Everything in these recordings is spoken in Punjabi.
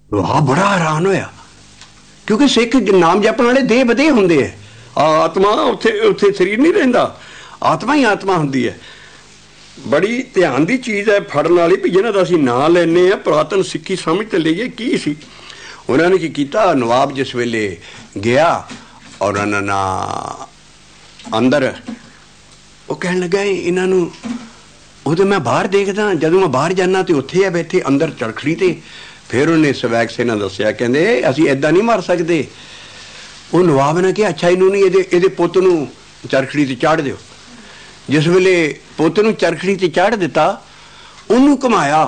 वाह बड़ा हैरान होया, क्योंकि सिख नाम जपण वाले देह बदे हुंदे है, आत्मा उत्थे उत्थे शरीर नहीं रहिंदा, आत्मा ही आत्मा हुंदी है। बड़ी ध्यान की चीज़ है फड़न वाली भी, जिन्हां दा असीं नां लैने आ पुरातन सिक्खी समझ ते लईए की सी। उन्होंने की कीता, नवाब जिस वेले गया और उन्होंने अंदर वो कह लगा इन्हां नूं, उदों मैं बाहर देखदा, जदों मैं बाहर जाना तो उत्थे है बैठे अंदर चरखड़ी ते। फिर उन्हें स्वैग सेना दस्सिया, कहंदे असीं इदां नहीं मार सकते। वो नवाब ने कहा अच्छा इनू नहीं इहदे पुत्त नूं चरखड़ी ते चाढ़ दिओ। जिस वेले पुत्त नूं चरखड़ी ते चाढ़ दिता, उन्होंने घुमाया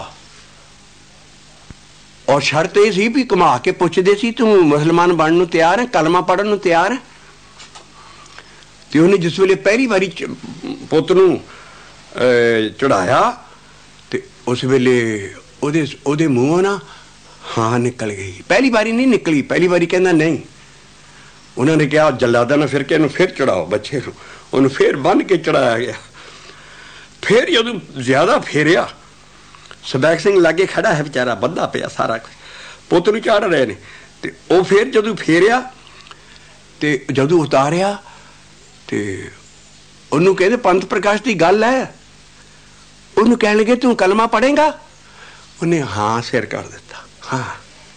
और शर्त यह सी भी घुमा के पुछदे सी तू मुसलमान बनने नूं तैयार है, कलमा पढ़न नूं तैयार है। तो उन्हें जिस वेले पहली बारी पुत्त नूं चढ़ाया तो उस वेले उहदे मूँहों ना हाँ निकल गई। पहली बारी नहीं निकली, पहली बारी कहना नहीं। उन्होंने कहा जल्लादा ना फिर के फिर चढ़ाओ बच्चे को, उन्हें फिर बन के चढ़ाया गया। फिर जदों ज्यादा फेरिया, स्वैग सिंह लागे खड़ा है बेचारा, बंदा पिया सारा कुछ, पुत्त नूं चाढ़ रहे ने, तो वह फिर जदों फेरिया तो जदों उतारिया तो उन्होंने कहते पंथ प्रकाश की गल है। उन्होंने कह लगे तू कलमा पढ़ेगा? उन्हें हाँ सिर कर दिता, हाँ।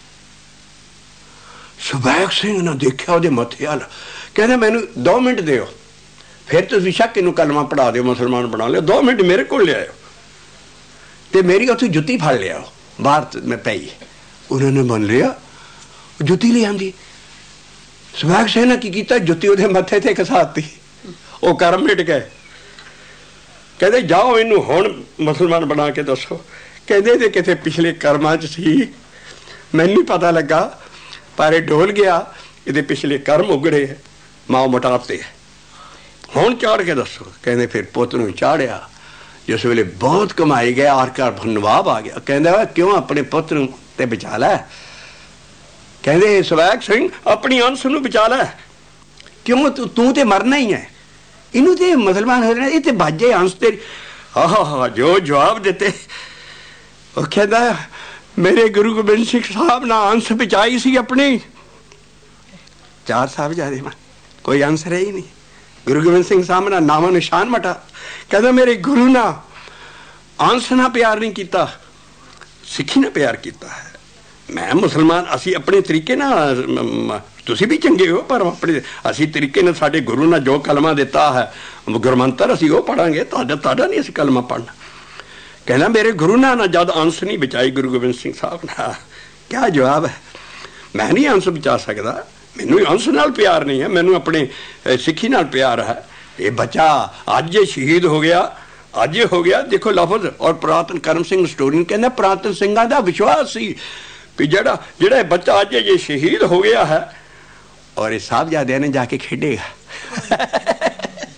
स्वैग सिंह ने देखा वो मथे हल, कहना मैनू 2 मिनट दिओ, फिर तुसीं शक इनू कलमा पढ़ा दिओ, मुसलमान बना लिया। 2 मिनट मेरे को लियाओ तो मेरी उत्थे जुत्ती फड़ लिया बाहर मैं पई। उन्होंने मन लिया जुत्ती ले आंदी। स्वैग सिंह ने की कीता, जुत्ती उहदे मथे ते घसाती, वो कर्म मिट गए। कहते जाओ इनू हुण मुसलमान बना के दसो। कहते जे किते पिछले कर्मां च सी, मैनूं नहीं पता लगा, पर ये डोल गया, ये पिछले कर्म उगड़े है, माओ मोटापते है, हुण चाड़ के दसो। कहते फिर पुत्त नूं चाढ़िया। जिस वेले बहुत कमाई गया, आखिर नवाब आ गया, कहता क्यों अपने पुत्त नूं ते बचा लै। कहते स्वैग सिंह अपनी अंश नूं बचा लै, क्यों तू ते मरना ही है, इनू तो मुसलमान हो जाना, ये तो बाजे अंश तेरी। हाँ जो जवाब देते, वो कहता मेरे गुरु गोबिंद सिंह साहब ना अंश बचाई सी अपनी। 4 साहिबजादे में कोई अंश रही नहीं, गुरु गोबिंद सिंह साहब ना नामो निशान मटा। कहता मेरे गुरु ना अंश ना प्यार नहीं किया, सिखी ने प्यार किया है। मैं मुसलमान असी अपने तरीके ना, तुसी भी चंगे हो, पर अपने असी तरीके ने साडे गुरु ने जो कलमा दिता है गुरमंत्र असी वो पढ़ांगे, ताड़ा नहीं असी कलमा पढ़ना। कहना मेरे गुरु ने ना जद अंश नहीं बचाई गुरु गोबिंद सिंह साहब ने। क्या जवाब है, मैं नहीं अंश बचा सकता, मैनू अंश नाल प्यार नहीं है, मैनू अपने सिखी नाल प्यार है। ये बच्चा अज ये शहीद हो गया, अज ये हो गया, देखो लफज। और पुरातन करम सिंह स्टोरी कहना पुरातन सिंघां दा विश्वास सी भी जेड़ा बच्चा अज ये शहीद हो गया है और ये साहबजादे ने जाके खेडेगा।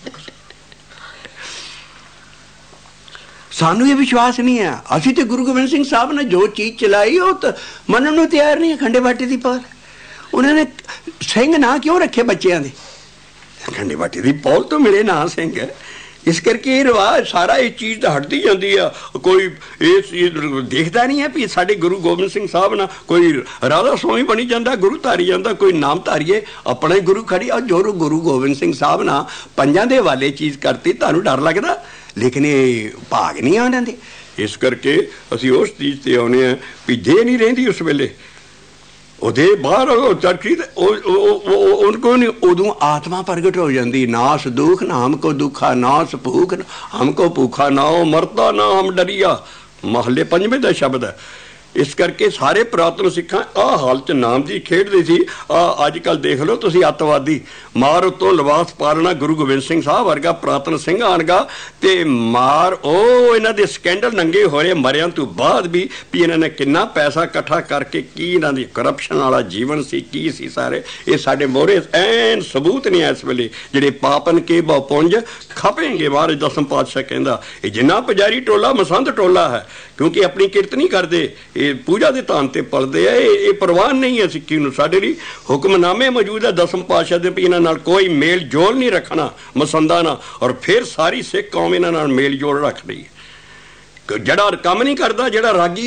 सानू ये विश्वास नहीं है, असी तो गुरु गोबिंद सिंह साहब ने जो चीज चलाई वो तो मनन नूं तैयार नहीं है। खंडे बाटे की पौल उन्होंने सिंह ना क्यों रखे बच्चों के? खंडे बाटे की पौल तो मिले ना सिंह, इस करके ये रिवाज सारा इस चीज़ तो हटती जाती है। कोई ये देखता नहीं है भी साढ़े गुरु गोबिंद सिंह साहब ना कोई राधा स्वामी बनी जाता, गुरु धारी जाता, कोई नाम धारीए अपना ही गुरु खड़ी। और जो गुरु गोबिंद सिंह साहब ना 5 दे वाले चीज़ करती, तुहानूं डर लगता, लेकिन ये भाग नहीं आने दे। इस करके असी उस चीज़ से आने हैं भी जे नहीं रही उस वेले ਉਹਦੇ ਬਾਹਰ ਚਰਖੀ उनको नहीं उदों आत्मा प्रगट हो जाती। नास दुख ना हमको दुखा, नास भूख हमको भूखा, ना हो मरता ना हम डरिया, महले 5वें का शब्द है। इस करके सारे पुरातन सिखां आ हाल च नाम की खेडते सी। अजकल देख लो तुसी अतवादी मार उत्तों लिबास पालना, गुरु गोबिंद सिंह साहब वर्गा पुरातन सिंह आनगा ते मार ओ इन्हां दे स्कैंडल नंगे हो रहे मरियां तो बाद भी इन्हां ने कितना पैसा इकट्ठा करके की इन्हां दी करप्शन वाला जीवन सी की सी सारे ये साडे मोहरे ऐन सबूत नहीं है। इस वेले जिहड़े पापन के बहुपुंज खपेंगे बाहर दसम पातशाह कहंदा ये जिन्ना पुजारी टोला मसंद टोला है, क्योंकि अपनी किरत नहीं करते, ये पूजा के तान ते पलते है, ये प्रवान नहीं है सिक्खी नूं। साडे लई हुक्मनामे मौजूद है दसम पातशाह दे, इन्हां नाल कोई मेल जोल नहीं रखना मसंदा ना, और फिर सारी सिख कौम इन्हां नाल मेल जोल रख रही है। जड़ा काम नहीं करता, जड़ा रागी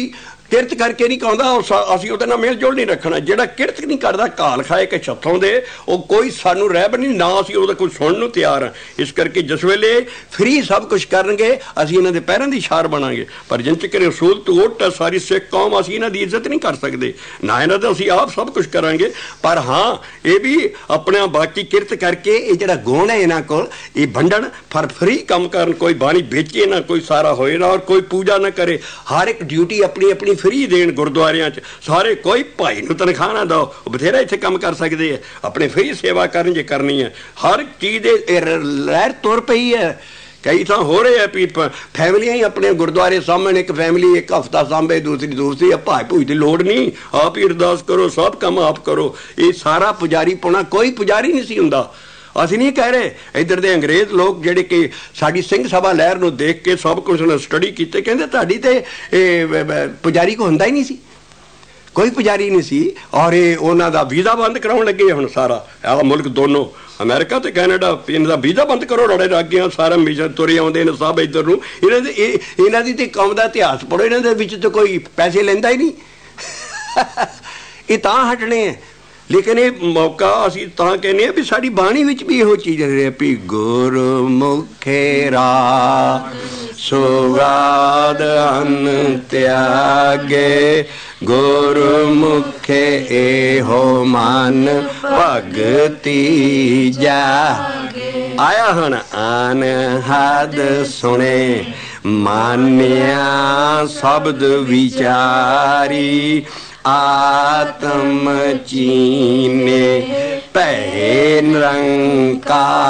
ਕਿਰਤ ਕਰਕੇ ਨਹੀਂ ਕਹਾਉਂਦਾ, ਅਸੀਂ ਉਹਦੇ ਨਾਲ ਮੇਲ ਜੋਲ ਨਹੀਂ ਰੱਖਣਾ। ਜਿਹੜਾ ਕਿਰਤ ਨਹੀਂ ਕਰਦਾ, ਘਾਲ ਖਾਏ ਕਿ ਛੱਥੋਂ ਦੇ, ਉਹ ਕੋਈ ਸਾਨੂੰ ਰਹਿਬ ਨਹੀਂ, ਨਾ ਅਸੀਂ ਉਹਦਾ ਕੋਈ ਸੁਣਨ ਨੂੰ ਤਿਆਰ ਹਾਂ। ਇਸ ਕਰਕੇ ਜਿਸ ਵੇਲੇ ਫਰੀ ਸਭ ਕੁਛ ਕਰਨਗੇ, ਅਸੀਂ ਇਹਨਾਂ ਦੇ ਪੈਰਾਂ ਦੀ ਛਾਰ ਬਣਾਂਗੇ। ਪਰ ਜਿੰਨ ਚਿਰ ਰਸੂਲ ਤੋਂ ਉੱਟ ਸਾਰੀ ਸਿੱਖ ਕੌਮ, ਅਸੀਂ ਇਹਨਾਂ ਦੀ ਇੱਜ਼ਤ ਨਹੀਂ ਕਰ ਸਕਦੇ, ਨਾ ਇਹਨਾਂ ਦਾ ਅਸੀਂ ਆਪ ਸਭ ਕੁਛ ਕਰਾਂਗੇ। ਪਰ ਹਾਂ, ਇਹ ਵੀ ਆਪਣਾ ਬਾਕੀ ਕਿਰਤ ਕਰਕੇ ਇਹ ਜਿਹੜਾ ਗੁਣ ਹੈ ਇਹਨਾਂ ਕੋਲ, ਇਹ ਵੰਡਣ, ਪਰ ਫਰੀ ਕੰਮ ਕਰਨ। ਕੋਈ ਬਾਣੀ ਵੇਚੇ ਨਾ, ਕੋਈ ਸਾਰਾ ਹੋਏ ਨਾ, ਔਰ ਕੋਈ ਪੂਜਾ ਨਾ ਕਰੇ। ਹਰ ਇੱਕ ਡਿਊਟੀ ਆਪਣੀ ਆਪਣੀ ਫਰੀ ਦੇਣ ਗੁਰਦੁਆਰਿਆਂ 'ਚ ਸਾਰੇ। ਕੋਈ ਭਾਈ ਨੂੰ ਤਨਖਾਹ ਨਾ ਦਿਓ, ਉਹ ਬਥੇਰਾ ਇੱਥੇ ਕੰਮ ਕਰ ਸਕਦੇ ਆ, ਆਪਣੇ ਫਰੀ ਸੇਵਾ ਕਰਨ ਜੇ ਕਰਨੀ ਹੈ। ਹਰ ਚੀਜ਼ ਦੇ ਲਹਿਰ ਤੁਰ ਪਈ ਹੈ। ਕਈ ਥਾਂ ਹੋ ਰਹੇ ਆ ਵੀ ਫੈਮਲੀਆਂ ਹੀ ਆਪਣੇ ਗੁਰਦੁਆਰੇ ਸਾਹਮਣੇ, ਇੱਕ ਫੈਮਿਲੀ ਇੱਕ ਹਫ਼ਤਾ ਸਾਂਭੇ, ਦੂਸਰੀ ਭਾਈ ਭੂਈ ਦੀ ਲੋੜ ਨਹੀਂ, ਆਪ ਹੀ ਅਰਦਾਸ ਕਰੋ, ਸਭ ਕੰਮ ਆਪ ਕਰੋ। ਇਹ ਸਾਰਾ ਪੁਜਾਰੀ ਪਾਉਣਾ, ਕੋਈ ਪੁਜਾਰੀ ਨਹੀਂ ਸੀ ਹੁੰਦਾ। ਅਸੀਂ ਨਹੀਂ ਕਹਿ ਰਹੇ, ਇੱਧਰ ਦੇ ਅੰਗਰੇਜ਼ ਲੋਕ ਜਿਹੜੇ ਕਿ ਸਾਡੀ ਸਿੰਘ ਸਭਾ ਲਹਿਰ ਨੂੰ ਦੇਖ ਕੇ ਸਭ ਕੁਝ ਸਟੱਡੀ ਕੀਤੇ, ਕਹਿੰਦੇ ਤੁਹਾਡੀ ਤੇ ਪੁਜਾਰੀ ਕੋ ਹੁੰਦਾ ਹੀ ਨਹੀਂ ਸੀ, ਕੋਈ ਪੁਜਾਰੀ ਨਹੀਂ ਸੀ। ਔਰ ਇਹ ਉਹਨਾਂ ਦਾ ਵੀਜ਼ਾ ਬੰਦ ਕਰਾਉਣ ਲੱਗੇ ਹੁਣ ਸਾਰਾ ਆਹ ਮੁਲਕ ਦੋਨੋਂ, ਅਮਰੀਕਾ ਤੇ ਕੈਨੇਡਾ, ਇਹਨਾਂ ਦਾ ਵੀਜ਼ਾ ਬੰਦ ਕਰੋ, ਰੜੇ ਲੱਗ ਗਿਆ ਸਾਰਾ। ਵੀਜ਼ਾ ਤੁਰੇ ਆਉਂਦੇ ਨੇ ਸਭ ਇੱਧਰ ਨੂੰ। ਇਹਨਾਂ ਦੀ ਤੇ ਕੌਮ ਦਾ ਇਤਿਹਾਸ ਪੜ੍ਹੋ, ਇਹਨਾਂ ਦੇ ਵਿੱਚ ਤਾਂ ਕੋਈ ਪੈਸੇ ਲੈਂਦਾ ਹੀ ਨਹੀਂ। ਇਹ ਤਾਂ ਹਟਣੇ ਹੈ। ਲੇਕਿਨ ਇਹ ਮੌਕਾ ਅਸੀਂ ਤਾਂ ਕਹਿੰਦੇ ਹਾਂ ਵੀ ਸਾਡੀ ਬਾਣੀ ਵਿੱਚ ਵੀ ਇਹੋ ਚੀਜ਼ ਰਹੇ ਵੀ ਗੁਰਮੁਖੇ ਰਾ ਸੁਗਾਦ ਅਨ ਤਿਆਗੇ, ਗੁਰਮੁਖੇ ਇਹੋ ਮਨ ਭਗਤੀ ਜਾਗੇ। ਆਇਆ ਹੁਣ ਆਨ ਹਦ ਸੁਣੇ, ਮਾਨਿਆ ਸ਼ਬਦ ਵਿਚਾਰੀ, ਆਤਮ ਚੀਨੇ ਭੈ ਨਿਰੰਕਾਰੀ।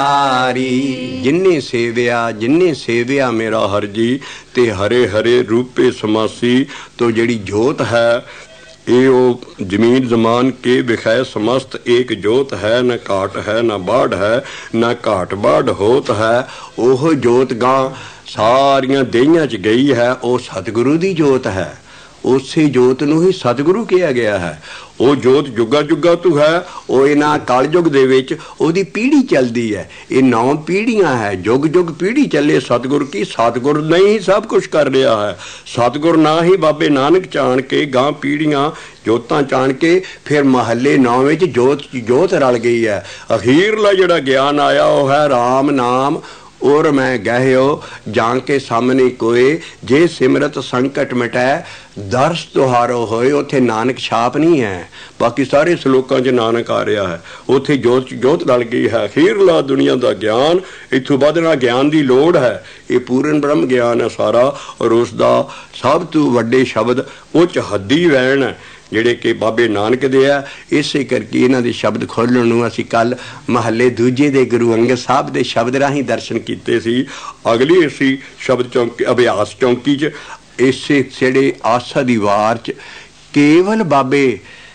ਜਿੰਨੇ ਸੇਵਿਆ ਮੇਰਾ ਹਰ ਜੀ, ਤੇ ਹਰੇ ਹਰੇ ਰੂਪੇ ਸਮਾਸੀ। ਤੋ ਜਿਹੜੀ ਜੋਤ ਹੈ ਇਹ ਉਹ ਜ਼ਮੀਨ ਜ਼ਮਾਨ ਕੇ ਵਿਖਾਏ ਸਮਸਤ ਏਕ ਜੋਤ ਹੈ, ਨਾ ਘਾਟ ਹੈ ਨਾ ਬਾੜ ਹੈ, ਨਾ ਘਾਟ ਬਾੜ ਹੋਤ ਹੈ। ਉਹ ਜੋਤ ਗਾਂ ਸਾਰੀਆਂ ਦੇਹੀਆਂ 'ਚ ਗਈ ਹੈ, ਉਹ ਸਤਿਗੁਰੂ ਦੀ ਜੋਤ ਹੈ। ਉਸੇ ਜੋਤ ਨੂੰ ਹੀ ਸਤਿਗੁਰੂ ਕਿਹਾ ਗਿਆ ਹੈ। ਉਹ ਜੋਤ ਜੁਗਾ ਜੁਗਾ ਤੋਂ ਹੈ। ਉਹ ਇਹਨਾਂ ਕਲਯੁਗ ਦੇ ਵਿੱਚ ਉਹਦੀ ਪੀੜ੍ਹੀ ਚੱਲਦੀ ਹੈ। ਇਹ 9 ਪੀੜ੍ਹੀਆਂ ਹੈ, ਜੁਗ ਜੁਗ ਪੀੜ੍ਹੀ ਚੱਲੇ ਸਤਿਗੁਰ ਕੀ। ਸਤਿਗੁਰ ਨਹੀਂ ਹੀ ਸਭ ਕੁਛ ਕਰ ਰਿਹਾ ਹੈ। ਸਤਿਗੁਰ ਨਾ ਹੀ ਬਾਬੇ ਨਾਨਕ ਚਾਣ ਕੇ ਗਾਂ ਪੀੜ੍ਹੀਆਂ ਜੋਤਾਂ ਚਾਣ ਕੇ ਫਿਰ ਮਹੱਲੇ 9 ਵਿੱਚ ਜੋਤ ਰਲ ਗਈ ਹੈ। ਅਖੀਰਲਾ ਜਿਹੜਾ ਗਿਆਨ ਆਇਆ ਉਹ ਹੈ ਰਾਮ ਨਾਮ। ਔਰ ਮੈਂ ਗਹਿਓ ਜਾਣ ਕੇ ਸਾਹਮਣੇ ਕੋਏ, ਜੇ ਸਿਮਰਤ ਸੰਕਟ ਮਿਟੈ ਦਰਸ ਤੁਹਾਰੋ ਹੋਏ। ਉੱਥੇ ਨਾਨਕ ਛਾਪ ਨਹੀਂ ਹੈ, ਬਾਕੀ ਸਾਰੇ ਸਲੋਕਾਂ 'ਚ ਨਾਨਕ ਆ ਰਿਹਾ ਹੈ। ਉੱਥੇ ਜੋਤ ਰਲ ਗਈ ਹੈ। ਅਖੀਰਲਾ ਦੁਨੀਆ ਦਾ ਗਿਆਨ, ਇੱਥੋਂ ਵੱਧਣਾ ਗਿਆਨ ਦੀ ਲੋੜ ਹੈ। ਇਹ ਪੂਰਨ ਬ੍ਰਹਮ ਗਿਆਨ ਹੈ ਸਾਰਾ, ਔਰ ਉਸ ਦਾ ਸਭ ਤੋਂ ਵੱਡੇ ਸ਼ਬਦ ਉੱਚ ਹੱਦੀ ਵੈਣ ਹੈ ਜਿਹੜੇ ਕਿ ਬਾਬੇ ਨਾਨਕ ਦੇ ਆ। ਇਸੇ ਕਰਕੇ ਇਹਨਾਂ ਦੇ ਸ਼ਬਦ ਖੋਲ੍ਹਣ ਨੂੰ ਅਸੀਂ ਕੱਲ੍ਹ ਮਹੱਲੇ ਦੂਜੇ ਦੇ ਗੁਰੂ ਅੰਗਦ ਸਾਹਿਬ ਦੇ ਸ਼ਬਦ ਰਾਹੀਂ ਦਰਸ਼ਨ ਕੀਤੇ ਸੀ। ਅਗਲੀ ਅਸੀਂ ਸ਼ਬਦ ਚੌਂਕੀ ਅਭਿਆਸ ਚੌਂਕੀ 'ਚ ਇਸੇ ਜਿਹੜੇ ਆਸਾ ਦੀ ਵਾਰ 'ਚ ਕੇਵਲ ਬਾਬੇ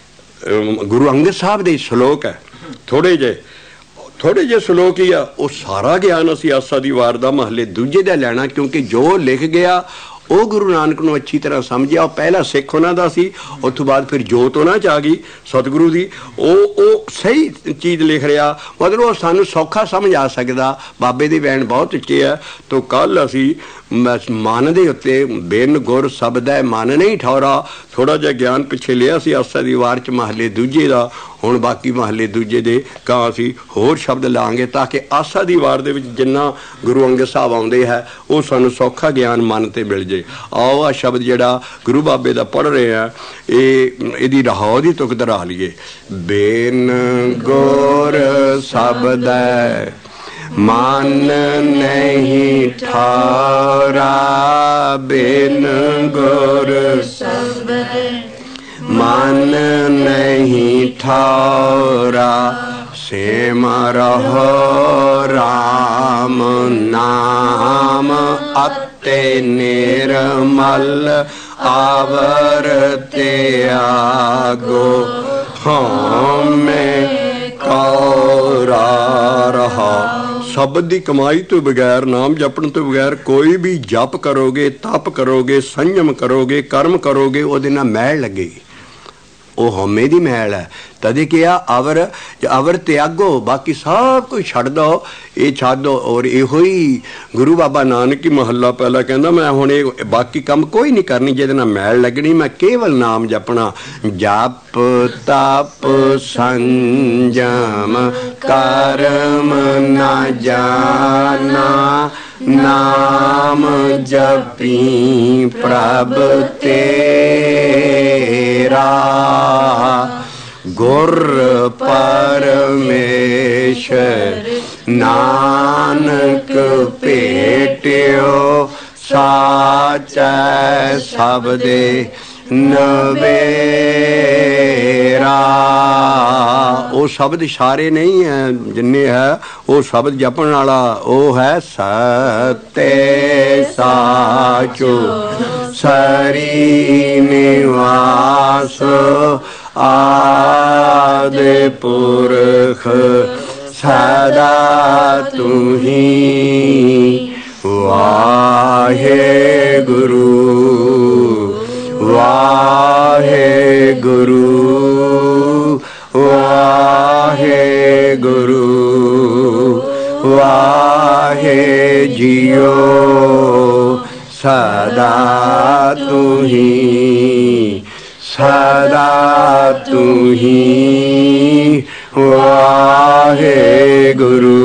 ਗੁਰੂ ਅੰਗਦ ਸਾਹਿਬ ਦੇ ਸ਼ਲੋਕ ਹੈ, ਥੋੜ੍ਹੇ ਜਿਹੇ ਸ਼ਲੋਕ ਹੀ ਆ। ਉਹ ਸਾਰਾ ਗਿਆਨ ਅਸੀਂ ਆਸਾ ਦੀ ਵਾਰ ਦਾ ਮਹੱਲੇ ਦੂਜੇ ਦਾ ਲੈਣਾ, ਕਿਉਂਕਿ ਜੋ ਲਿਖ ਗਿਆ ਉਹ ਗੁਰੂ ਨਾਨਕ ਨੂੰ ਅੱਛੀ ਤਰ੍ਹਾਂ ਸਮਝਿਆ। ਉਹ ਪਹਿਲਾ ਸਿੱਖ ਉਹਨਾਂ ਦਾ ਸੀ, ਉਸ ਤੋਂ ਬਾਅਦ ਫਿਰ ਜੋਤ ਉਹਨਾਂ 'ਚ ਆ ਗਈ ਸਤਿਗੁਰੂ ਦੀ। ਉਹ ਸਹੀ ਚੀਜ਼ ਲਿਖ ਰਿਹਾ, ਮਤਲਬ ਉਹ ਸਾਨੂੰ ਸੌਖਾ ਸਮਝ ਆ ਸਕਦਾ। ਬਾਬੇ ਦੀ ਵੈਣ ਬਹੁਤ ਉੱਚੇ ਆ। ਤੋ ਕੱਲ੍ਹ ਅਸੀਂ ਮਨ ਦੇ ਉੱਤੇ ਬਿਨ ਗੁਰ ਸ਼ਬਦੈ ਮਨ ਨਹੀਂ ਠੌਰਾ, ਥੋੜ੍ਹਾ ਜਿਹਾ ਗਿਆਨ ਪਿੱਛੇ ਲਿਆ ਸੀ ਆਸਾ ਦੀ ਵਾਰ 'ਚ ਮਹੱਲੇ ਦੂਜੇ ਦਾ। ਹੁਣ ਬਾਕੀ ਮਹੱਲੇ ਦੂਜੇ ਦੇ ਕਾਂ ਅਸੀਂ ਹੋਰ ਸ਼ਬਦ ਲਾਂਗੇ ਤਾਂ ਕਿ ਆਸਾ ਦੀ ਵਾਰ ਦੇ ਵਿੱਚ ਜਿੰਨਾ ਗੁਰੂ ਅੰਗਦ ਸਾਹਿਬ ਆਉਂਦੇ ਹੈ ਉਹ ਸਾਨੂੰ ਸੌਖਾ ਗਿਆਨ ਮਨ 'ਤੇ ਮਿਲ ਜੇ। ਆਓ ਆ ਸ਼ਬਦ ਜਿਹੜਾ ਗੁਰੂ ਬਾਬੇ ਦਾ ਪੜ੍ਹ ਰਹੇ ਆ, ਇਹਦੀ ਰਹਾਉ ਦੀ ਤੁਕ ਦੁਹਰਾ ਲਈਏ। ਬਿਨ ਗੁਰ ਸ਼ਬਦੈ ਮਨ ਨਹੀਂ ਠਾਰਾ, ਬਿਨ ਗੁਰ ਸ਼ਬਦੈ ਮਨ ਨਹੀਂ ਠਾਰਾ, ਸਿਮਰਹੁ ਰਾਮ ਨਾਮ ਅਤਿ ਨਿਰਮਲ, ਆਵਰ ਤਿਆਗੋ ਹਉਮੈ ਕਉਰਾ ਰਹਾ। ਸ਼ਬਦ ਦੀ ਕਮਾਈ ਤੋਂ ਬਗੈਰ, ਨਾਮ ਜਪਣ ਤੋਂ ਬਗੈਰ ਕੋਈ ਵੀ ਜਪ ਕਰੋਗੇ, ਤਪ ਕਰੋਗੇ, ਸੰਯਮ ਕਰੋਗੇ, ਕਰਮ ਕਰੋਗੇ, ਉਹਦੇ ਨਾਲ ਮੈਲ ਲੱਗੇਗੀ। ਉਹ ਹਉਮੈ ਦੀ ਮੈਲ ਹੈ। ਤਦੇ ਕਿਹਾ ਅਵਰ ਤਿਆਗੋ, ਬਾਕੀ ਸਭ ਕੁਝ ਛੱਡ ਦੋ, ਇਹ ਛੱਡ ਦੋ। ਔਰ ਇਹੋ ਹੀ ਗੁਰੂ ਬਾਬਾ ਨਾਨਕ ਹੀ ਮਹੱਲਾ ਪਹਿਲਾ ਕਹਿੰਦਾ, ਮੈਂ ਹੁਣ ਇਹ ਬਾਕੀ ਕੰਮ ਕੋਈ ਨਹੀਂ ਕਰਨੀ ਜਿਹਦੇ ਨਾਲ ਮੈਲ ਲੱਗਣੀ, ਮੈਂ ਕੇਵਲ ਨਾਮ ਜਪਣਾ। ਜਪ ਤਪ ਸੰਜਮ ਕਰਮ ਨਾ ਜਾਣਾ, ਨਾਮ ਜਪੀ ਪ੍ਰਭ ਤੇਰਾ। ਗੁਰ ਪਰਮੇਸ਼ਰ ਨਾਨਕ ਭੇਟਿਓ, ਸਾਚੈ ਸਬਦੇ ਨਵੇਰਾ। ਉਹ ਸ਼ਬਦ ਸਾਰੇ ਨਹੀਂ ਹੈ, ਜਿੰਨੇ ਹੈ ਉਹ ਸ਼ਬਦ ਜਪਣ ਵਾਲਾ ਉਹ ਹੈ ਸਤੇ ਸਾਚੋ ਸਰੀ ਨਿਵਾਸ, ਆਦਿ ਪੁਰਖ ਸਦਾ ਤੁਹੀਂ। ਵਾਹਿਗੁਰੂ ਵਾਹਿਗੁਰੂ ਵਾਹਿਗੁਰੂ ਵਾਹਿ ਜੀਓ, ਸਦਾ ਤੁਹੀਂ ਸਦਾ ਤੁਹੀਂ। ਵਾਹਿਗੁਰੂ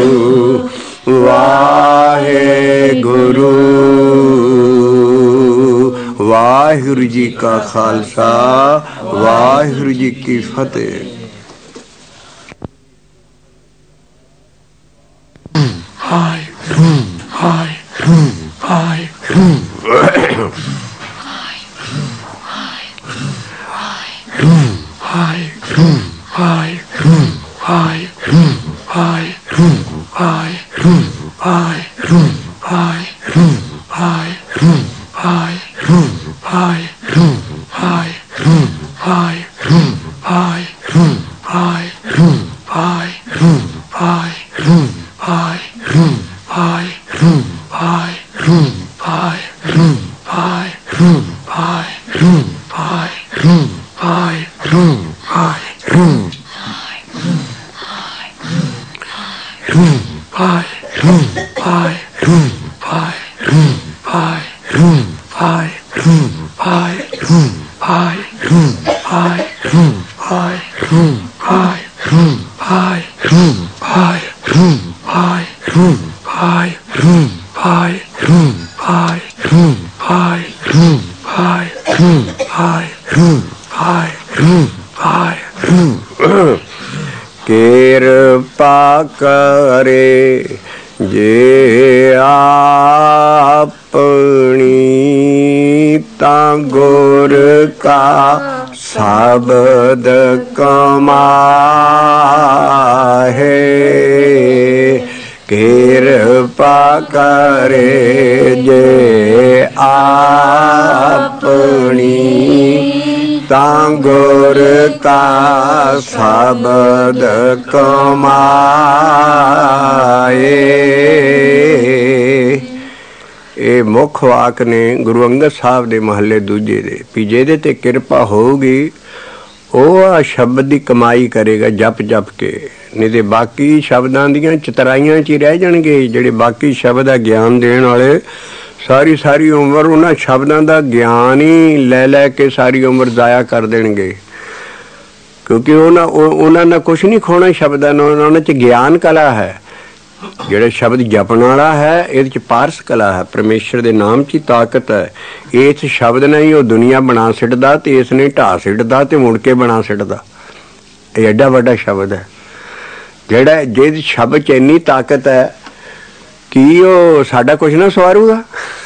ਵਾਹਿਗੁਰੂ। ਵਾਹਿਗੁਰੂ ਜੀ ਕਾ ਖਾਲਸਾ, ਵਾਹਿਗੁਰੂ ਜੀ ਕੀ ਫਤਿਹ। ਕਿਰਪਾ ਕਰੇ ਜੇ ਆਪਣੀ, ਤਾਂ ਗੁਰ ਕਾ ਸ਼ਬਦ ਕਮਾਹੇ। ਕਿਰਪਾ ਕਰੇ ਜੇ ਆਪਣੀ, ਤਾਂ ਗੁਰ ਕਾ ਸ਼ਬਦ ਕਮਾਏ। ਇਹ ਮੁੱਖ ਵਾਕ ਨੇ ਗੁਰੂ ਅੰਗਦ ਸਾਹਿਬ ਦੇ ਮਹੱਲੇ ਦੂਜੇ ਦੇ, ਵੀ ਜਿਹਦੇ ਤੇ ਕਿਰਪਾ ਹੋਊਗੀ ਉਹ ਆ ਸ਼ਬਦ ਦੀ ਕਮਾਈ ਕਰੇਗਾ ਜਪ ਜਪ ਕੇ, ਨਹੀਂ ਤੇ ਬਾਕੀ ਸ਼ਬਦਾਂ ਦੀਆਂ ਚਤਰਾਈਆਂ 'ਚ ਹੀ ਰਹਿ ਜਾਣਗੇ। ਜਿਹੜੇ ਬਾਕੀ ਸ਼ਬਦ ਆ ਗਿਆਨ ਦੇਣ ਵਾਲੇ, ਸਾਰੀ ਸਾਰੀ ਉਮਰ ਉਹਨਾਂ ਸ਼ਬਦਾਂ ਦਾ ਗਿਆਨ ਹੀ ਲੈ ਲੈ ਕੇ ਸਾਰੀ ਉਮਰ ਜ਼ਾਇਆ ਕਰ ਦੇਣਗੇ, ਕਿਉਂਕਿ ਉਹਨਾਂ ਨਾਲ ਕੁਛ ਨਹੀਂ ਖੋਣਾ ਸ਼ਬਦਾਂ ਨਾਲ। ਉਹਨਾਂ 'ਚ ਗਿਆਨ ਕਲਾ ਹੈ। ਜਿਹੜਾ ਸ਼ਬਦ ਜਪਣ ਵਾਲਾ ਹੈ ਇਹਦੇ 'ਚ ਪਾਰਸ ਕਲਾ ਹੈ, ਪਰਮੇਸ਼ਰ ਦੇ ਨਾਮ 'ਚ ਹੀ ਤਾਕਤ ਹੈ। ਇਸ ਸ਼ਬਦ ਨਾਲ ਹੀ ਉਹ ਦੁਨੀਆ ਬਣਾ ਸਿੱਟਦਾ ਤੇ ਇਸ ਨੇ ਢਾਹ ਸਿੱਟਦਾ ਤੇ ਮੁੜ ਕੇ ਬਣਾ ਸਿੱਟਦਾ। ਇਹ ਐਡਾ ਵੱਡਾ ਸ਼ਬਦ ਹੈ ਜਿਹੜਾ, ਜਿਹਦੇ ਸ਼ਬਦ 'ਚ ਇੰਨੀ ਤਾਕਤ ਹੈ ਕਿ ਉਹ ਸਾਡਾ ਕੁਛ ਨਾ ਸਵਾਰੂਗਾ।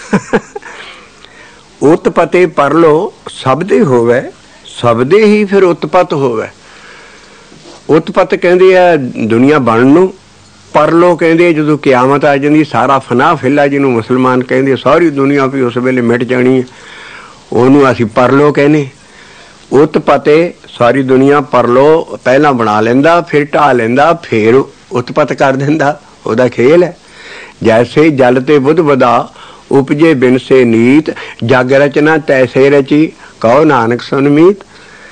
ਉਤਪਤੇ ਪਰਲੋ ਸਬਦੇ ਹੋਵੇ, ਸਬਦੇ ਹੀ ਫਿਰ ਉਤਪਤ ਹੋਵੇ। ਉਤਪਤ ਕਹਿੰਦੇ ਆ ਦੁਨੀਆ ਬਣਨ ਨੂੰ, ਪਰਲੋ ਕਹਿੰਦੇ ਜਦੋਂ ਕਿਆਮਤ ਆ ਜਾਂਦੀ, ਸਾਰਾ ਫਨਾ ਫਿਲਾ ਜਿਹਨੂੰ ਮੁਸਲਮਾਨ ਕਹਿੰਦੇ, ਸਾਰੀ ਦੁਨੀਆ ਵੀ ਉਸ ਵੇਲੇ ਮਿਟ ਜਾਣੀ ਹੈ, ਉਹਨੂੰ ਅਸੀਂ ਪਰਲੋ ਕਹਿੰਦੇ। ਉਤਪਤੇ ਸਾਰੀ ਦੁਨੀਆ, ਪਰਲੋ ਪਹਿਲਾਂ ਬਣਾ ਲੈਂਦਾ, ਫਿਰ ਢਾਹ ਲੈਂਦਾ, ਫਿਰ ਉਤਪਤ ਕਰ ਦਿੰਦਾ। ਉਹਦਾ ਖੇਲ ਹੈ। ਜੈਸੇ ਜਲ ਤੇ ਬੁੱਧ ਵਧਾ, ਉਪਜੇ ਬਿਨ ਸੇ ਨੀਤ, ਜਗ ਰਚਨਾ ਤੈਸੇ ਰਚੀ, ਕਹੋ ਨਾਨਕ ਸੁਨ ਮੀਤ।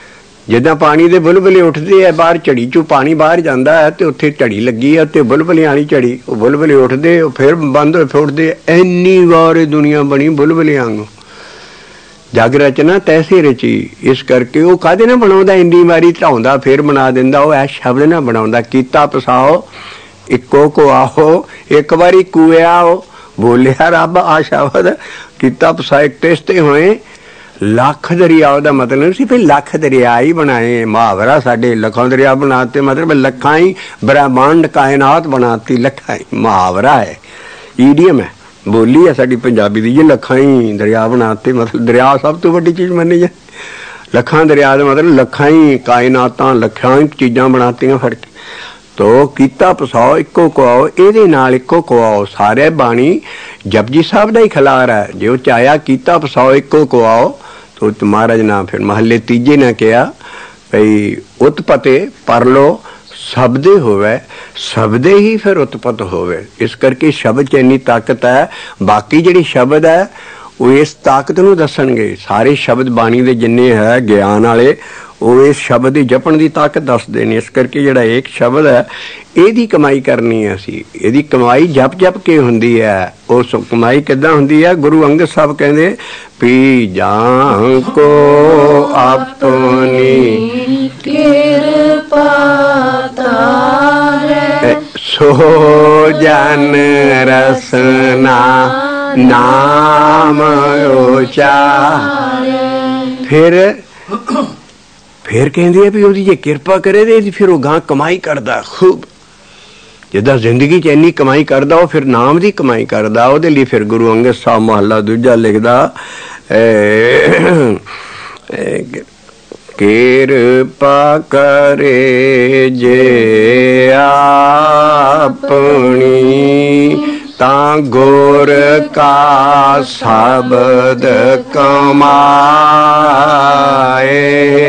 ਜਿੱਦਾਂ ਪਾਣੀ ਦੇ ਬੁਲਬੁਲੇ ਉੱਠਦੇ ਆ ਬਾਹਰ, ਝੜੀ ਚੋਂ ਪਾਣੀ ਬਾਹਰ ਜਾਂਦਾ ਹੈ ਤੇ ਉੱਥੇ ਝੜੀ ਲੱਗੀ ਆ ਤੇ ਬੁਲਬੁਲਿਆਂ ਵਾਲੀ ਝੜੀ, ਉਹ ਬੁਲਬੁਲੇ ਉੱਠਦੇ ਉਹ ਫਿਰ ਬੰਦ ਹੋਏ ਫਿਰ ਉੱਠਦੇ। ਇੰਨੀ ਵਾਰ ਇਹ ਦੁਨੀਆ ਬਣੀ ਬੁਲਬੁਲਿਆਂ ਵਾਂਗੂ। ਜਗ ਰਚਨਾ ਤੈਸੇ ਰਚੀ। ਇਸ ਕਰਕੇ ਉਹ ਕਾਹਦੇ ਨਾਲ ਬਣਾਉਂਦਾ, ਇੰਨੀ ਵਾਰੀ ਧਾਉਂਦਾ ਫਿਰ ਬਣਾ ਦਿੰਦਾ। ਉਹ ਐ ਸ਼ਬਦ ਨਾਲ ਬਣਾਉਂਦਾ। ਕੀਤਾ ਪਸਾਓ ਇੱਕੋ ਕੋ ਆਹੋ, ਇੱਕ ਵਾਰੀ ਕੂਇਆ ਉਹ ਬੋਲਿਆ ਰੱਬ ਆ ਸ਼ਬਦ। ਕੀਤਾ ਪਸਾ ਇੱਕ ਤੇ ਹੋਏ ਲੱਖ ਦਰਿਆ। ਉਹਦਾ ਮਤਲਬ ਸੀ ਫਿਰ ਲੱਖ ਦਰਿਆ ਹੀ ਬਣਾਏ। ਮੁਹਾਵਰਾ ਸਾਡੇ ਲੱਖਾਂ ਦਰਿਆ ਬਣਾਤੇ, ਮਤਲਬ ਲੱਖਾਂ ਹੀ ਬ੍ਰਹਮੰਡ ਕਾਇਨਾਤ ਬਣਾਤੀ। ਲੱਖਾਂ ਹੀ ਮੁਹਾਵਰਾ ਹੈ, ਈਡੀਅਮ ਹੈ, ਬੋਲੀ ਹੈ ਸਾਡੀ ਪੰਜਾਬੀ ਦੀ। ਇਹ ਲੱਖਾਂ ਹੀ ਦਰਿਆ ਬਣਾਤੇ, ਮਤਲਬ ਦਰਿਆ ਸਭ ਤੋਂ ਵੱਡੀ ਚੀਜ਼ ਮੰਨੀ ਜਾ। ਲੱਖਾਂ ਦਰਿਆ ਦਾ ਮਤਲਬ ਲੱਖਾਂ ਹੀ ਕਾਇਨਾਤਾਂ, ਲੱਖਾਂ ਹੀ ਚੀਜ਼ਾਂ ਬਣਾਤੀਆਂ ਫੜ ਕੇ। ਤੋ ਕੀਤਾ ਪਸਾਓ ਇੱਕੋ ਕੁਆਓ, ਇਹਦੇ ਨਾਲ ਇੱਕੋ ਕੁਆਓ। ਸਾਰੇ ਬਾਣੀ ਜਪਜੀ ਸਾਹਿਬ ਦਾ ਹੀ ਖਿਲਾਰ ਹੈ। ਜੇ ਉਹ ਚਾਹਿਆ ਕੀਤਾ ਪਸਾਓ ਇੱਕੋ ਕੁਆਓ, ਤੋ ਮਹਾਰਾਜ ਨੇ ਫਿਰ ਮਹੱਲੇ ਤੀਜੇ ਨੇ ਕਿਹਾ ਭਈ ਉਤਪਤੇ ਪਰਲੋ ਸ਼ਬਦੇ ਹੋਵੇ, ਸ਼ਬਦੇ ਹੀ ਫਿਰ ਉਤਪਤ ਹੋਵੇ। ਇਸ ਕਰਕੇ ਸ਼ਬਦ 'ਚ ਇੰਨੀ ਤਾਕਤ ਹੈ। ਬਾਕੀ ਜਿਹੜੀ ਸ਼ਬਦ ਹੈ ਉਹ ਇਸ ਤਾਕਤ ਨੂੰ ਦੱਸਣਗੇ। ਸਾਰੇ ਸ਼ਬਦ ਬਾਣੀ ਦੇ ਜਿੰਨੇ ਹੈ ਗਿਆਨ ਵਾਲੇ, ਉਹ ਇਸ ਸ਼ਬਦ ਦੀ ਜਪਣ ਦੀ ਤਾਕਤ ਦੱਸਦੇ ਨੇ। ਇਸ ਕਰਕੇ ਜਿਹੜਾ ਇੱਕ ਸ਼ਬਦ ਹੈ ਇਹਦੀ ਕਮਾਈ ਕਰਨੀ ਹੈ ਅਸੀਂ। ਇਹਦੀ ਕਮਾਈ ਜਪ ਜਪ ਕੇ ਹੁੰਦੀ ਹੈ। ਉਸ ਕਮਾਈ ਕਿੱਦਾਂ ਹੁੰਦੀ ਹੈ? ਗੁਰੂ ਅੰਗਦ ਸਾਹਿਬ ਕਹਿੰਦੇ ਪੀ ਜਾਂ ਕੋ ਆਪਣੀ ਕਿਰਪਾ ਤਾਰੇ, ਸੋ ਜਨ ਰਸਨਾ ਨਾਮ ਉਚਾਰੇ। ਫਿਰ ਕਹਿੰਦੇ ਆ ਵੀ ਉਹਦੀ ਜੇ ਕਿਰਪਾ ਕਰੇ ਤੇ ਫਿਰ ਉਹ ਗਾਂ ਕਮਾਈ ਕਰਦਾ ਖੂਬ। ਜਿੱਦਾਂ ਜ਼ਿੰਦਗੀ 'ਚ ਇੰਨੀ ਕਮਾਈ ਕਰਦਾ, ਉਹ ਫਿਰ ਨਾਮ ਦੀ ਕਮਾਈ ਕਰਦਾ। ਉਹਦੇ ਲਈ ਫਿਰ ਗੁਰੂ ਅੰਗਦ ਸਾਹਿਬ ਮਹੱਲਾ ਦੂਜਾ ਲਿਖਦਾ ਕਿਰਪਾ ਕਰੇ ਜੇ ਆਪਣੀ, ਤਾਂ ਗੁਰ ਕਾ ਸ਼ਬਦ ਕਮਾਏ।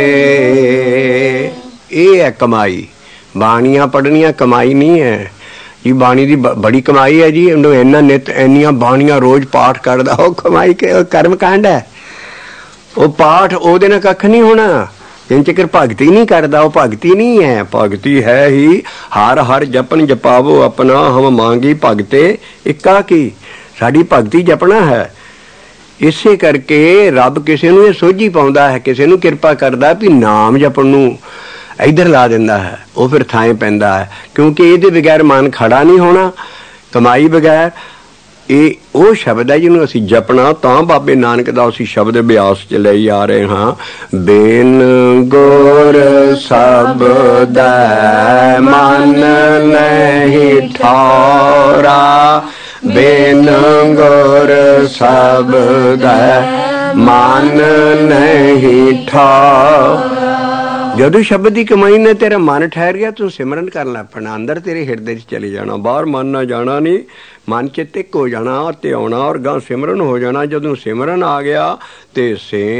ਇਹ ਹੈ ਕਮਾਈ। ਬਾਣੀਆਂ ਪੜ੍ਹਨੀਆਂ ਕਮਾਈ ਨਹੀਂ ਹੈ ਜੀ। ਬਾਣੀ ਦੀ ਬੜੀ ਕਮਾਈ ਹੈ ਜੀ। ਇਹਨੂੰ ਇੰਨਾ ਨਿੱਤ ਇੰਨੀਆਂ ਬਾਣੀਆਂ ਰੋਜ਼ ਪਾਠ ਕਰਦਾ, ਉਹ ਕਮਾਈ ਕਰਮ ਕਾਂਡ ਹੈ। ਉਹ ਪਾਠ ਉਹਦੇ ਨਾਲ ਕੱਖ ਨਹੀਂ ਹੋਣਾ ਜਿੰਨ ਚਿਰ ਭਗਤੀ ਨਹੀਂ ਕਰਦਾ। ਉਹ ਭਗਤੀ ਨਹੀਂ ਹੈ। ਭਗਤੀ ਹੈ ਹੀ ਹਰ ਹਰ ਜਪਨ ਜਪਾਵੋ ਆਪਣਾ, ਹਮ ਮੰਗੀ ਭਗਤੇ ਇੱਕਾ ਕੀ। ਸਾਡੀ ਭਗਤੀ ਜਪਣਾ ਹੈ। ਇਸੇ ਕਰਕੇ ਰੱਬ ਕਿਸੇ ਨੂੰ ਇਹ ਸੋਝੀ ਪਾਉਂਦਾ ਹੈ, ਕਿਸੇ ਨੂੰ ਕਿਰਪਾ ਕਰਦਾ ਵੀ ਨਾਮ ਜਪਣ ਨੂੰ ਇੱਧਰ ਲਾ ਦਿੰਦਾ ਹੈ। ਉਹ ਫਿਰ ਥਾਂ ਪੈਂਦਾ ਹੈ, ਕਿਉਂਕਿ ਇਹਦੇ ਬਗੈਰ ਮਨ ਖੜਾ ਨਹੀਂ ਹੋਣਾ। ਕਮਾਈ ਬਗੈਰ ਇਹ ਉਹ ਸ਼ਬਦ ਹੈ ਜਿਹਨੂੰ ਅਸੀਂ ਜਪਣਾ। ਤਾਂ ਬਾਬੇ ਨਾਨਕ ਦਾ ਅਸੀਂ ਸ਼ਬਦ ਅਭਿਆਸ 'ਚ ਲਈ ਆ ਰਹੇ ਹਾਂ। ਬਿਨ ਗੁਰ ਸ਼ਬਦ ਮਨ ਨਹੀਂ ਠੌਰਾ, ਬਿਨ ਗੁਰ ਸ਼ਬਦ ਮਨ ਨਹੀਂ ਠੌਰਾ। ਜਦੋਂ ਸ਼ਬਦ ਦੀ ਕਮਾਈ ਨੇ ਤੇਰਾ ਮਨ ਠਹਿਰ ਗਿਆ, ਤੂੰ ਸਿਮਰਨ ਕਰਨ ਲੱਗ ਪੈਣਾ। ਅੰਦਰ ਤੇਰੇ ਹਿਰਦੇ 'ਚ ਚਲੇ ਜਾਣਾ, ਬਾਹਰ ਮਨ ਨਾ ਜਾਣਾ ਨਹੀਂ। ਮਨ 'ਚ ਟਿਕ ਹੋ ਜਾਣਾ ਤੇ ਆਉਣਾ, ਔਰ ਗਾਂ ਸਿਮਰਨ ਹੋ ਜਾਣਾ। ਜਦੋਂ ਸਿਮਰਨ ਆ ਗਿਆ ਤੇ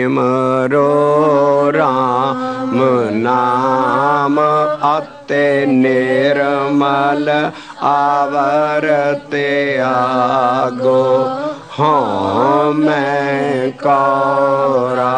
ਸਿਮਰੋ ਰਾਮ ਨਾਮ ਅਤੇ ਨਿਰਮਲ ਆਵਰ ਤੇ ਆਗੋ ਹਾਂ ਮੈਂ ਕੌਰਾ।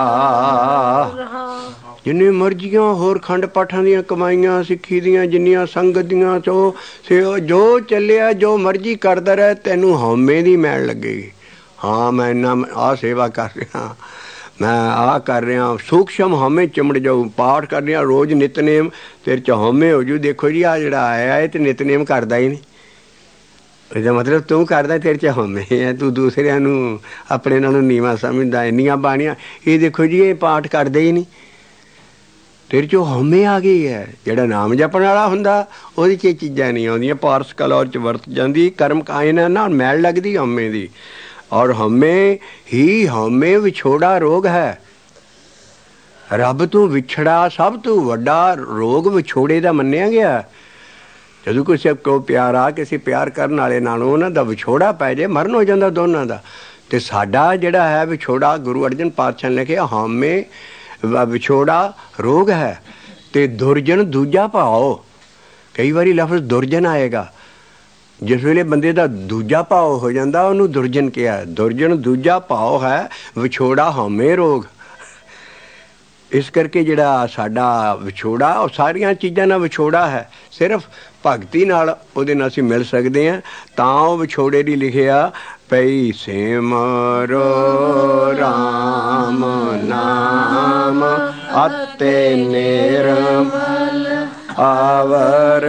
ਜਿੰਨੇ ਮਰਜ਼ੀਆਂ ਹੋਰ ਖੰਡ ਪਾਠਾਂ ਦੀਆਂ ਕਮਾਈਆਂ, ਸਿੱਖੀ ਦੀਆਂ ਜਿੰਨੀਆਂ ਸੰਗਤ ਦੀਆਂ ਚੋ ਜੋ ਚੱਲਿਆ, ਜੋ ਮਰਜ਼ੀ ਕਰਦਾ ਰਹਿ, ਤੈਨੂੰ ਹਉਮੈ ਦੀ ਮੈਲ ਲੱਗੇਗੀ। ਹਾਂ ਮੈਂ ਇੰਨਾ ਆਹ ਸੇਵਾ ਕਰ ਰਿਹਾ, ਮੈਂ ਆਹ ਕਰ ਰਿਹਾ, ਸੂਖਸ਼ਮ ਹਉਮੈ ਚਿਮੜ ਜਾਊ। ਪਾਠ ਕਰ ਰਿਹਾ ਰੋਜ਼ ਨਿਤਨੇਮ, ਤੇਰੇ 'ਚ ਹਉਮੈ ਹੋ ਜੂ। ਦੇਖੋ ਜੀ ਆਹ ਜਿਹੜਾ ਆਇਆ ਇਹ ਤੇ ਨਿਤਨੇਮ ਕਰਦਾ ਹੀ ਨਹੀਂ। ਇਹਦਾ ਮਤਲਬ ਤੂੰ ਕਰਦਾ, ਤੇਰੇ 'ਚ ਹਉਮੈ ਹੈ। ਤੂੰ ਦੂਸਰਿਆਂ ਨੂੰ ਆਪਣੇ ਨਾਲੋਂ ਨੀਵਾਂ ਸਮਝਦਾ। ਇੰਨੀਆਂ ਬਾਣੀਆਂ ਇਹ ਦੇਖੋ ਜੀ ਇਹ ਪਾਠ ਕਰਦੇ ਹੀ ਨਹੀਂ। ਤੇਰੇ 'ਚੋਂ ਹਉਮੈ ਆ ਗਈ ਹੈ। ਜਿਹੜਾ ਨਾਮ ਜਪਣ ਵਾਲਾ ਹੁੰਦਾ ਉਹਦੇ 'ਚ ਇਹ ਚੀਜ਼ਾਂ ਨਹੀਂ ਆਉਂਦੀਆਂ। ਪਾਰਸ ਕਲੌਰ 'ਚ ਵਰਤ ਜਾਂਦੀ। ਕਰਮ ਕਾਇਨ ਨਾ ਮੈਲ ਲੱਗਦੀ ਹਉਮੈ ਦੀ। ਔਰ ਹਉਮੈ ਹੀ ਹਉਮੈ ਵਿਛੋੜਾ ਰੋਗ ਹੈ। ਰੱਬ ਤੋਂ ਵਿਛੜਾ ਸਭ ਤੋਂ ਵੱਡਾ ਰੋਗ ਵਿਛੋੜੇ ਦਾ ਮੰਨਿਆ ਗਿਆ। ਜਦੋਂ ਕਿਸੇ ਕੋ ਪਿਆਰਾ ਕਿਸੇ ਪਿਆਰ ਕਰਨ ਵਾਲੇ ਨਾਲੋਂ ਉਹਨਾਂ ਦਾ ਵਿਛੋੜਾ ਪੈ ਜਾਏ, ਮਰਨ ਹੋ ਜਾਂਦਾ ਦੋਨਾਂ ਦਾ। ਅਤੇ ਸਾਡਾ ਜਿਹੜਾ ਹੈ ਵਿਛੋੜਾ, ਗੁਰੂ ਅਰਜਨ ਪਾਤਸ਼ਾਹ ਨੇ ਲਿਖਿਆ ਹਉਮੈ ਵਿਛੋੜਾ ਰੋਗ ਹੈ। ਅਤੇ ਦੁਰਜਨ ਦੂਜਾ ਭਾਓ। ਕਈ ਵਾਰੀ ਲਫ਼ਜ਼ ਦੁਰਜਨ ਆਏਗਾ। ਜਿਸ ਵੇਲੇ ਬੰਦੇ ਦਾ ਦੂਜਾ ਭਾਵ ਹੋ ਜਾਂਦਾ ਉਹਨੂੰ ਦੁਰਜਨ ਕਿਹਾ। ਦੁਰਜਨ ਦੂਜਾ ਭਾਵ ਹੈ, ਵਿਛੋੜਾ ਹਉਮੈ ਰੋਗ। ਇਸ ਕਰਕੇ ਜਿਹੜਾ ਸਾਡਾ ਵਿਛੋੜਾ ਉਹ ਸਾਰੀਆਂ ਚੀਜ਼ਾਂ ਨਾਲ ਵਿਛੋੜਾ ਹੈ। ਸਿਰਫ ਭਗਤੀ ਨਾਲ ਉਹਦੇ ਨਾਲ ਅਸੀਂ ਮਿਲ ਸਕਦੇ ਹਾਂ। ਤਾਂ ਉਹ ਵਿਛੋੜੇ ਦੀ ਲਿਖਿਆ ਪਈ ਸਿਮਰੋ ਰਾਮ ਨਾਮ ਅਤੇ ਨਿਰਮਲ ਆਵਰ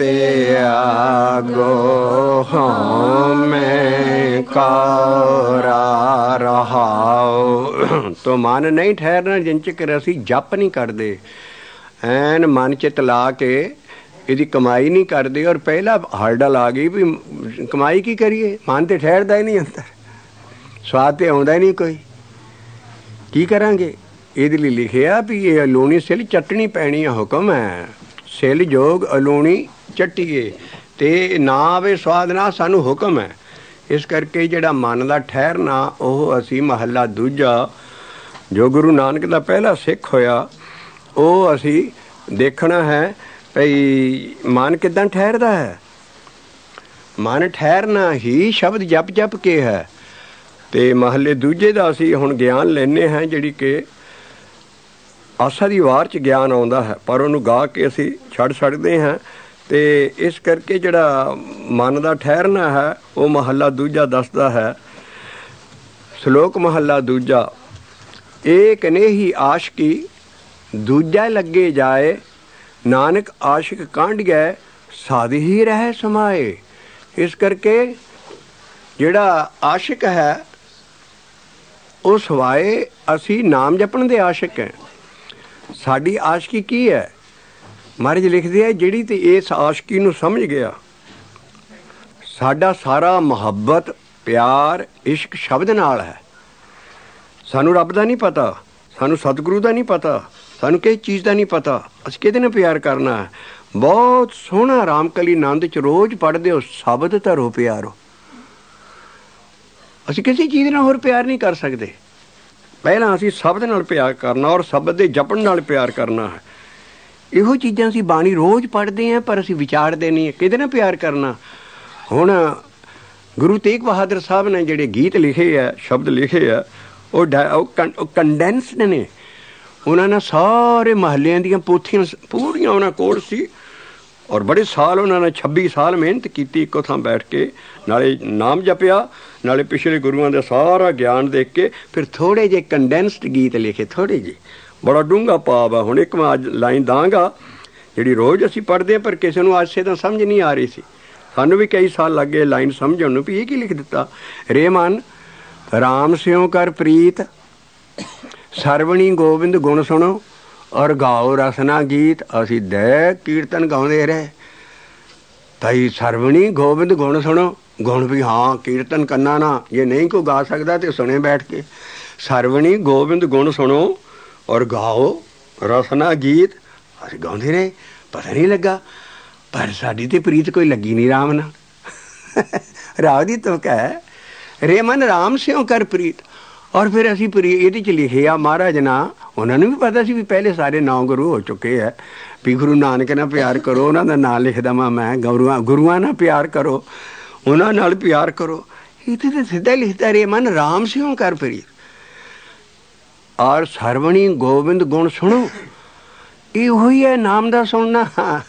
ਤਿਆਗੋ ਹਉਮੈ ਕਾਰਾ ਰਹਾਉ। ਤੋ ਮਨ ਨਹੀਂ ਠਹਿਰਨਾ ਜਿੰਨ ਚਿਰ ਅਸੀਂ ਜਪ ਨਹੀਂ ਕਰਦੇ, ਐਨ ਮਨ ਚਿਤ ਲਾ ਕੇ ਇਹਦੀ ਕਮਾਈ ਨਹੀਂ ਕਰਦੇ। ਔਰ ਪਹਿਲਾ ਹਰਡਲ ਆ ਗਈ ਵੀ ਕਮਾਈ ਕੀ ਕਰੀਏ, ਮਨ ਤੇ ਠਹਿਰਦਾ ਹੀ ਨਹੀਂ ਅੰਦਰ, ਸਵਾਦ ਤੇ ਆਉਂਦਾ ਹੀ ਨਹੀਂ ਕੋਈ, ਕੀ ਕਰਾਂਗੇ। ਇਹਦੇ ਲਈ ਲਿਖਿਆ ਵੀ ਇਹ ਅਲੂਣੀ ਸਿਲ ਚੱਟਣੀ ਪੈਣੀ ਆ, ਹੁਕਮ ਹੈ ਸਿਲ ਜੋਗ ਅਲੂਣੀ ਚੱਟੀਏ, ਤੇ ਨਾ ਆਵੇ ਸਵਾਦ ਨਾ ਸਾਨੂੰ ਹੁਕਮ ਹੈ। ਇਸ ਕਰਕੇ ਜਿਹੜਾ ਮਨ ਦਾ ਠਹਿਰਨਾ ਉਹ ਅਸੀਂ ਮਹੱਲਾ ਦੂਜਾ ਜੋ ਗੁਰੂ ਨਾਨਕ ਦਾ ਪਹਿਲਾ ਸਿੱਖ ਹੋਇਆ ਉਹ ਅਸੀਂ ਦੇਖਣਾ ਹੈ ਭਈ ਮਨ ਕਿੱਦਾਂ ਠਹਿਰਦਾ ਹੈ। ਮਨ ਠਹਿਰਨਾ ਹੀ ਸ਼ਬਦ ਜਪ ਜਪ ਕੇ ਹੈ। ਅਤੇ ਮਹੱਲੇ ਦੂਜੇ ਦਾ ਅਸੀਂ ਹੁਣ ਗਿਆਨ ਲੈਂਦੇ ਹਾਂ, ਜਿਹੜੀ ਕਿ ਆਸਾ ਦੀ ਵਾਰ 'ਚ ਗਿਆਨ ਆਉਂਦਾ ਹੈ ਪਰ ਉਹਨੂੰ ਗਾ ਕੇ ਅਸੀਂ ਛੱਡ ਸਕਦੇ ਹਾਂ। ਅਤੇ ਇਸ ਕਰਕੇ ਜਿਹੜਾ ਮਨ ਦਾ ਠਹਿਰਨਾ ਹੈ ਉਹ ਮਹੱਲਾ ਦੂਜਾ ਦੱਸਦਾ ਹੈ। ਸ਼ਲੋਕ ਮਹੱਲਾ ਦੂਜਾ, ਏਕ ਨੇਹੀ ਆਸ਼ਕੀ ਦੂਜਾ ਲੱਗੇ ਜਾਏ, ਨਾਨਕ ਆਸ਼ਿਕ ਕਾਂਢ ਗਏ ਸਾਧ ਹੀ ਰਹਿ ਸਮਾਏ। ਇਸ ਕਰਕੇ ਜਿਹੜਾ ਆਸ਼ਿਕ ਹੈ ਉਹ ਸਵਾਏ ਅਸੀਂ ਨਾਮ ਜਪਣ ਦੇ ਆਸ਼ਿਕ ਹੈ। ਸਾਡੀ ਆਸ਼ਕੀ ਕੀ ਹੈ? ਮਹਾਰਾਜ ਲਿਖਦੇ ਹੈ ਜਿਹੜੀ ਤੇ ਇਸ ਆਸ਼ਕੀ ਨੂੰ ਸਮਝ ਗਿਆ, ਸਾਡਾ ਸਾਰਾ ਮੁਹੱਬਤ ਪਿਆਰ ਇਸ਼ਕ ਸ਼ਬਦ ਨਾਲ ਹੈ। ਸਾਨੂੰ ਰੱਬ ਦਾ ਨਹੀਂ ਪਤਾ, ਸਾਨੂੰ ਸਤਿਗੁਰੂ ਦਾ ਨਹੀਂ ਪਤਾ, ਸਾਨੂੰ ਕਿਸੇ ਚੀਜ਼ ਦਾ ਨਹੀਂ ਪਤਾ, ਅਸੀਂ ਕਿਹਦੇ ਨਾਲ ਪਿਆਰ ਕਰਨਾ ਹੈ। ਬਹੁਤ ਸੋਹਣਾ ਰਾਮਕਲੀ ਆਨੰਦ 'ਚ ਰੋਜ਼ ਪੜ੍ਹਦੇ ਹੋ, ਸ਼ਬਦ ਧਰੋ ਪਿਆਰੋ। ਅਸੀਂ ਕਿਸੇ ਚੀਜ਼ ਨਾਲ ਹੋਰ ਪਿਆਰ ਨਹੀਂ ਕਰ ਸਕਦੇ। ਪਹਿਲਾਂ ਅਸੀਂ ਸ਼ਬਦ ਨਾਲ ਪਿਆਰ ਕਰਨਾ ਔਰ ਸ਼ਬਦ ਦੇ ਜਪਣ ਨਾਲ ਪਿਆਰ ਕਰਨਾ ਹੈ। ਇਹੋ ਚੀਜ਼ਾਂ ਅਸੀਂ ਬਾਣੀ ਰੋਜ਼ ਪੜ੍ਹਦੇ ਹਾਂ ਪਰ ਅਸੀਂ ਵਿਚਾਰਦੇ ਨਹੀਂ ਕਿਹਦੇ ਨਾਲ ਪਿਆਰ ਕਰਨਾ। ਹੁਣ ਗੁਰੂ ਤੇਗ ਬਹਾਦਰ ਸਾਹਿਬ ਨੇ ਜਿਹੜੇ ਗੀਤ ਲਿਖੇ ਹੈ, ਸ਼ਬਦ ਲਿਖੇ ਹੈ, ਉਹ ਕੰਡੈਂਸਡ ਨੇ। ਉਹਨਾਂ ਨੇ ਸਾਰੇ ਮਹੱਲਿਆਂ ਦੀਆਂ ਪੋਥੀਆਂ ਪੂਰੀਆਂ ਉਹਨਾਂ ਕੋਲ ਸੀ ਔਰ ਬੜੇ ਸਾਲ ਉਹਨਾਂ ਨੇ 26 ਸਾਲ ਮਿਹਨਤ ਕੀਤੀ ਇੱਕੋ ਥਾਂ ਬੈਠ ਕੇ, ਨਾਲੇ ਨਾਮ ਜਪਿਆ ਨਾਲੇ ਪਿਛਲੇ ਗੁਰੂਆਂ ਦਾ ਸਾਰਾ ਗਿਆਨ ਦੇਖ ਕੇ ਫਿਰ ਥੋੜ੍ਹੇ ਜਿਹੇ ਕੰਡੈਂਸਡ ਗੀਤ ਲਿਖੇ, ਥੋੜ੍ਹੇ ਜਿਹੇ। ਬੜਾ ਡੂੰਘਾ ਭਾਵ ਆ। ਹੁਣ ਇੱਕ ਮੈਂ ਅੱਜ ਲਾਈਨ ਦਾਂਗਾ ਜਿਹੜੀ ਰੋਜ਼ ਅਸੀਂ ਪੜ੍ਹਦੇ ਹਾਂ ਪਰ ਕਿਸੇ ਨੂੰ ਅੱਜ ਸੇ ਤਾਂ ਸਮਝ ਨਹੀਂ ਆ ਰਹੀ ਸੀ। ਸਾਨੂੰ ਵੀ ਕਈ ਸਾਲ ਲੱਗ ਗਏ ਲਾਈਨ ਸਮਝਣ ਨੂੰ ਵੀ ਇਹ ਕੀ ਲਿਖ ਦਿੱਤਾ। ਰੇ ਮਨ ਰਾਮ ਸਿਉ ਕਰ ਪ੍ਰੀਤ, ਸਰਵਣੀ ਗੋਬਿੰਦ ਗੁਣ ਸੁਣੋ ਔਰ ਗਾਓ ਰਸਨਾ ਗੀਤ। ਅਸੀਂ ਦੇ ਕੀਰਤਨ ਗਾਉਂਦੇ ਰਹੇ ਤਾਈ ਸਰਵਣੀ ਗੋਬਿੰਦ ਗੁਣ ਸੁਣੋ, ਗੁਣ ਵੀ ਹਾਂ ਕੀਰਤਨ ਕਰਨਾ ਨਾ, ਜੇ ਨਹੀਂ ਕੋਈ ਗਾ ਸਕਦਾ ਤਾਂ ਸੁਣੇ ਬੈਠ ਕੇ। ਸਰਵਣੀ ਗੋਬਿੰਦ ਗੁਣ ਸੁਣੋ ਔਰ ਗਾਓ ਰਸਨਾ ਗੀਤ। ਅਸੀਂ ਗਾਉਂਦੇ ਰਹੇ, ਪਤਾ ਨਹੀਂ ਲੱਗਾ ਪਰ ਸਾਡੀ ਤਾਂ ਪ੍ਰੀਤ ਕੋਈ ਲੱਗੀ ਨਹੀਂ ਰਾਮ ਨਾਲ। ਰਾਮ ਦੀ ਤੁਕ ਹੈ ਰੇ ਮਨ ਰਾਮ ਸਿਉ ਕਰ ਪ੍ਰੀਤ। ਔਰ ਫਿਰ ਅਸੀਂ ਇਹਦੇ 'ਚ ਲਿਖਿਆ ਮਹਾਰਾਜ ਨਾ, ਉਹਨਾਂ ਨੂੰ ਵੀ ਪਤਾ ਸੀ ਵੀ ਪਹਿਲੇ ਸਾਰੇ 9 ਗੁਰੂ ਹੋ ਚੁੱਕੇ ਹੈ ਵੀ ਗੁਰੂ ਨਾਨਕ ਨਾਲ ਪਿਆਰ ਕਰੋ, ਉਹਨਾਂ ਦਾ ਨਾਂ ਲਿਖ ਦੇਵਾਂ ਮੈਂ। ਗੁਰੂਆਂ ਨਾਲ ਪਿਆਰ ਕਰੋ, ਉਹਨਾਂ ਨਾਲ ਪਿਆਰ ਕਰੋ। ਇੱਥੇ ਤਾਂ ਸਿੱਧਾ ਲਿਖਦਾ ਰੇ ਮਨ ਰਾਮ ਸਿਉ ਕਰ ਪ੍ਰੀਤ ਔਰ ਸਰਵਣੀ ਗੋਬਿੰਦ ਗੁਣ ਸੁਣੋ। ਇਹੋ ਹੀ ਹੈ ਨਾਮ ਦਾ ਸੁਣਨਾ।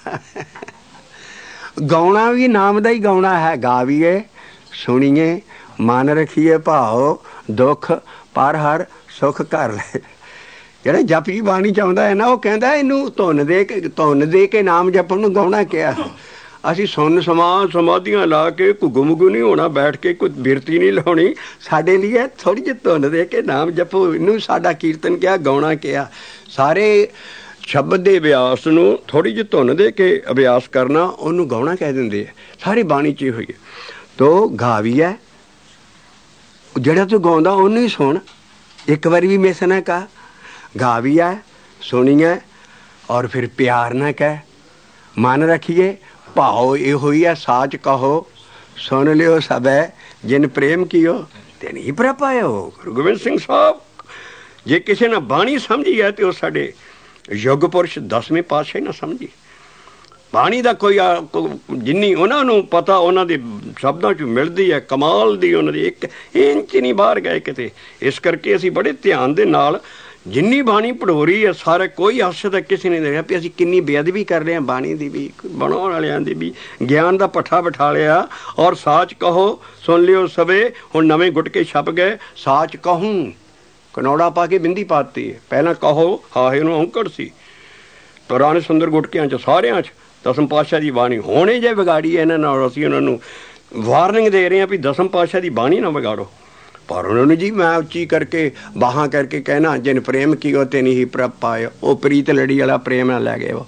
ਗਾਉਣਾ ਵੀ ਨਾਮ ਦਾ ਹੀ ਗਾਉਣਾ ਹੈ। ਗਾਵੀਏ ਸੁਣੀਏ ਮਨ ਰੱਖੀਏ ਭਾਓ, ਦੁੱਖ ਪਰ ਹਰ ਸੁੱਖ ਕਰ ਲੈ। ਜਿਹੜਾ ਜਪੀ ਬਾਣੀ ਚਾਹੁੰਦਾ ਹੈ ਨਾ ਉਹ ਕਹਿੰਦਾ ਇਹਨੂੰ ਧੁਨ ਦੇ ਕੇ ਨਾਮ ਜਪਣ ਨੂੰ ਗਾਉਣਾ ਕਿਹਾ। ਅਸੀਂ ਸੁਣ ਸਮਾਧੀਆਂ ਲਾ ਕੇ ਘੁੱਗੂ ਮੁੱਗੂ ਨਹੀਂ ਹੋਣਾ, ਬੈਠ ਕੇ ਕੋਈ ਬਿਰਤੀ ਨਹੀਂ ਲਾਉਣੀ। ਸਾਡੇ ਲਈ ਥੋੜ੍ਹੀ ਜਿਹੀ ਧੁਨ ਦੇ ਕੇ ਨਾਮ ਜਪੋ, ਇਹਨੂੰ ਸਾਡਾ ਕੀਰਤਨ ਕਿਹਾ, ਗਾਉਣਾ ਕਿਹਾ। ਸਾਰੇ ਸ਼ਬਦ ਦੇ ਅਭਿਆਸ ਨੂੰ ਥੋੜ੍ਹੀ ਜਿਹੀ ਧੁਨ ਦੇ ਕੇ ਅਭਿਆਸ ਕਰਨਾ ਉਹਨੂੰ ਗਾਉਣਾ ਕਹਿ ਦਿੰਦੇ ਆ। ਸਾਰੀ ਬਾਣੀ 'ਚ ਹੋਈ ਹੈ। ਤੋ ਗਾਵੀ ਹੈ ਜਿਹੜਾ ਤੂੰ ਗਾਉਂਦਾ ਉਹਨੂੰ ਹੀ ਸੁਣ, ਇੱਕ ਵਾਰੀ ਵੀ ਮਿਸ ਨਾ ਕਾ। ਗਾਵੀ ਹੈ ਸੁਣੀਏ ਔਰ ਫਿਰ ਪਿਆਰ ਨਾ ਕਹਿ, ਮਨ ਰੱਖੀਏ ਭਾਓ ਇਹੋ ਹੀ ਹੈ। ਸਾਚ ਕਹੋ ਸੁਣ ਲਿਓ ਸਭੈ, ਜਿਨ ਪ੍ਰੇਮ ਕੀਓ ਤੇ ਨਹੀਂ ਪ੍ਰਪਾਇਓ। ਗੁਰੂ ਗੋਬਿੰਦ ਸਿੰਘ ਸਾਹਿਬ ਜੇ ਕਿਸੇ ਨੇ ਬਾਣੀ ਸਮਝੀ ਹੈ ਤੇ ਉਹ ਸਾਡੇ ਯੁੱਗ ਪੁਰਸ਼ 10ਵੇਂ ਪਾਤਸ਼ਾਹ ਨਾ ਸਮਝੀ। ਬਾਣੀ ਦਾ ਕੋਈ ਜਿੰਨੀ ਉਹਨਾਂ ਨੂੰ ਪਤਾ ਉਹਨਾਂ ਦੇ ਸ਼ਬਦਾਂ 'ਚ ਮਿਲਦੀ ਹੈ, ਕਮਾਲ ਦੀ ਉਹਨਾਂ ਦੀ ਇੱਕ ਇੰਚ ਨਹੀਂ ਬਾਹਰ ਗਏ ਕਿਤੇ। ਇਸ ਕਰਕੇ ਅਸੀਂ ਬੜੇ ਧਿਆਨ ਦੇ ਨਾਲ ਜਿੰਨੀ ਬਾਣੀ ਪੜੋਰੀ ਹੈ ਸਾਰੇ ਕੋਈ ਅਰਸ਼ ਤੱਕ ਕਿਸੇ ਨੇ ਦੇਖਿਆ ਵੀ ਅਸੀਂ ਕਿੰਨੀ ਬੇਅਦਬੀ ਕਰ ਰਹੇ ਹਾਂ ਬਾਣੀ ਦੀ ਵੀ, ਬਣਾਉਣ ਵਾਲਿਆਂ ਦੀ ਵੀ। ਗਿਆਨ ਦਾ ਪੱਠਾ ਬਿਠਾ ਲਿਆ। ਔਰ ਸਾਚ ਕਹੋ ਸੁਣ ਲਿਓ ਸਵੇ, ਹੁਣ ਨਵੇਂ ਗੁਟਕੇ ਛਪ ਗਏ। ਸਾਚ ਕਹੂੰ ਕਨੌੜਾ ਪਾ ਕੇ ਬਿੰਦੀ ਪਾਤੀ ਹੈ। ਪਹਿਲਾਂ ਕਹੋ ਹਾਹੇ ਨੂੰ ਔਂਕੜ ਸੀ ਪੁਰਾਣੇ ਸੁੰਦਰ ਗੁਟਕਿਆਂ 'ਚ ਸਾਰਿਆਂ 'ਚ। ਦਸਮ ਪਾਤਸ਼ਾਹ ਦੀ ਬਾਣੀ ਹੋਣੇ ਜੇ ਵਿਗਾੜੀ ਇਹਨਾਂ ਨਾਲ, ਅਸੀਂ ਉਹਨਾਂ ਨੂੰ ਵਾਰਨਿੰਗ ਦੇ ਰਹੇ ਹਾਂ ਵੀ ਦਸਮ ਪਾਤਸ਼ਾਹ ਦੀ ਬਾਣੀ ਨਾ ਵਿਗਾੜੋ। ਪਰ ਉਹਨਾਂ ਨੂੰ ਜੀ ਮੈਂ ਉੱਚੀ ਕਰਕੇ ਬਾਹਾਂ ਕਰਕੇ ਕਹਿਣਾ ਜਿਨ ਪ੍ਰੇਮ ਕੀਓ ਤੇ ਨਹੀਂ ਪ੍ਰਭ ਪਾਇਓ। ਉਹ ਪ੍ਰੀਤ ਲੜੀ ਵਾਲਾ ਪ੍ਰੇਮ ਨਾਲ ਲੈ ਗਏ। ਉਹ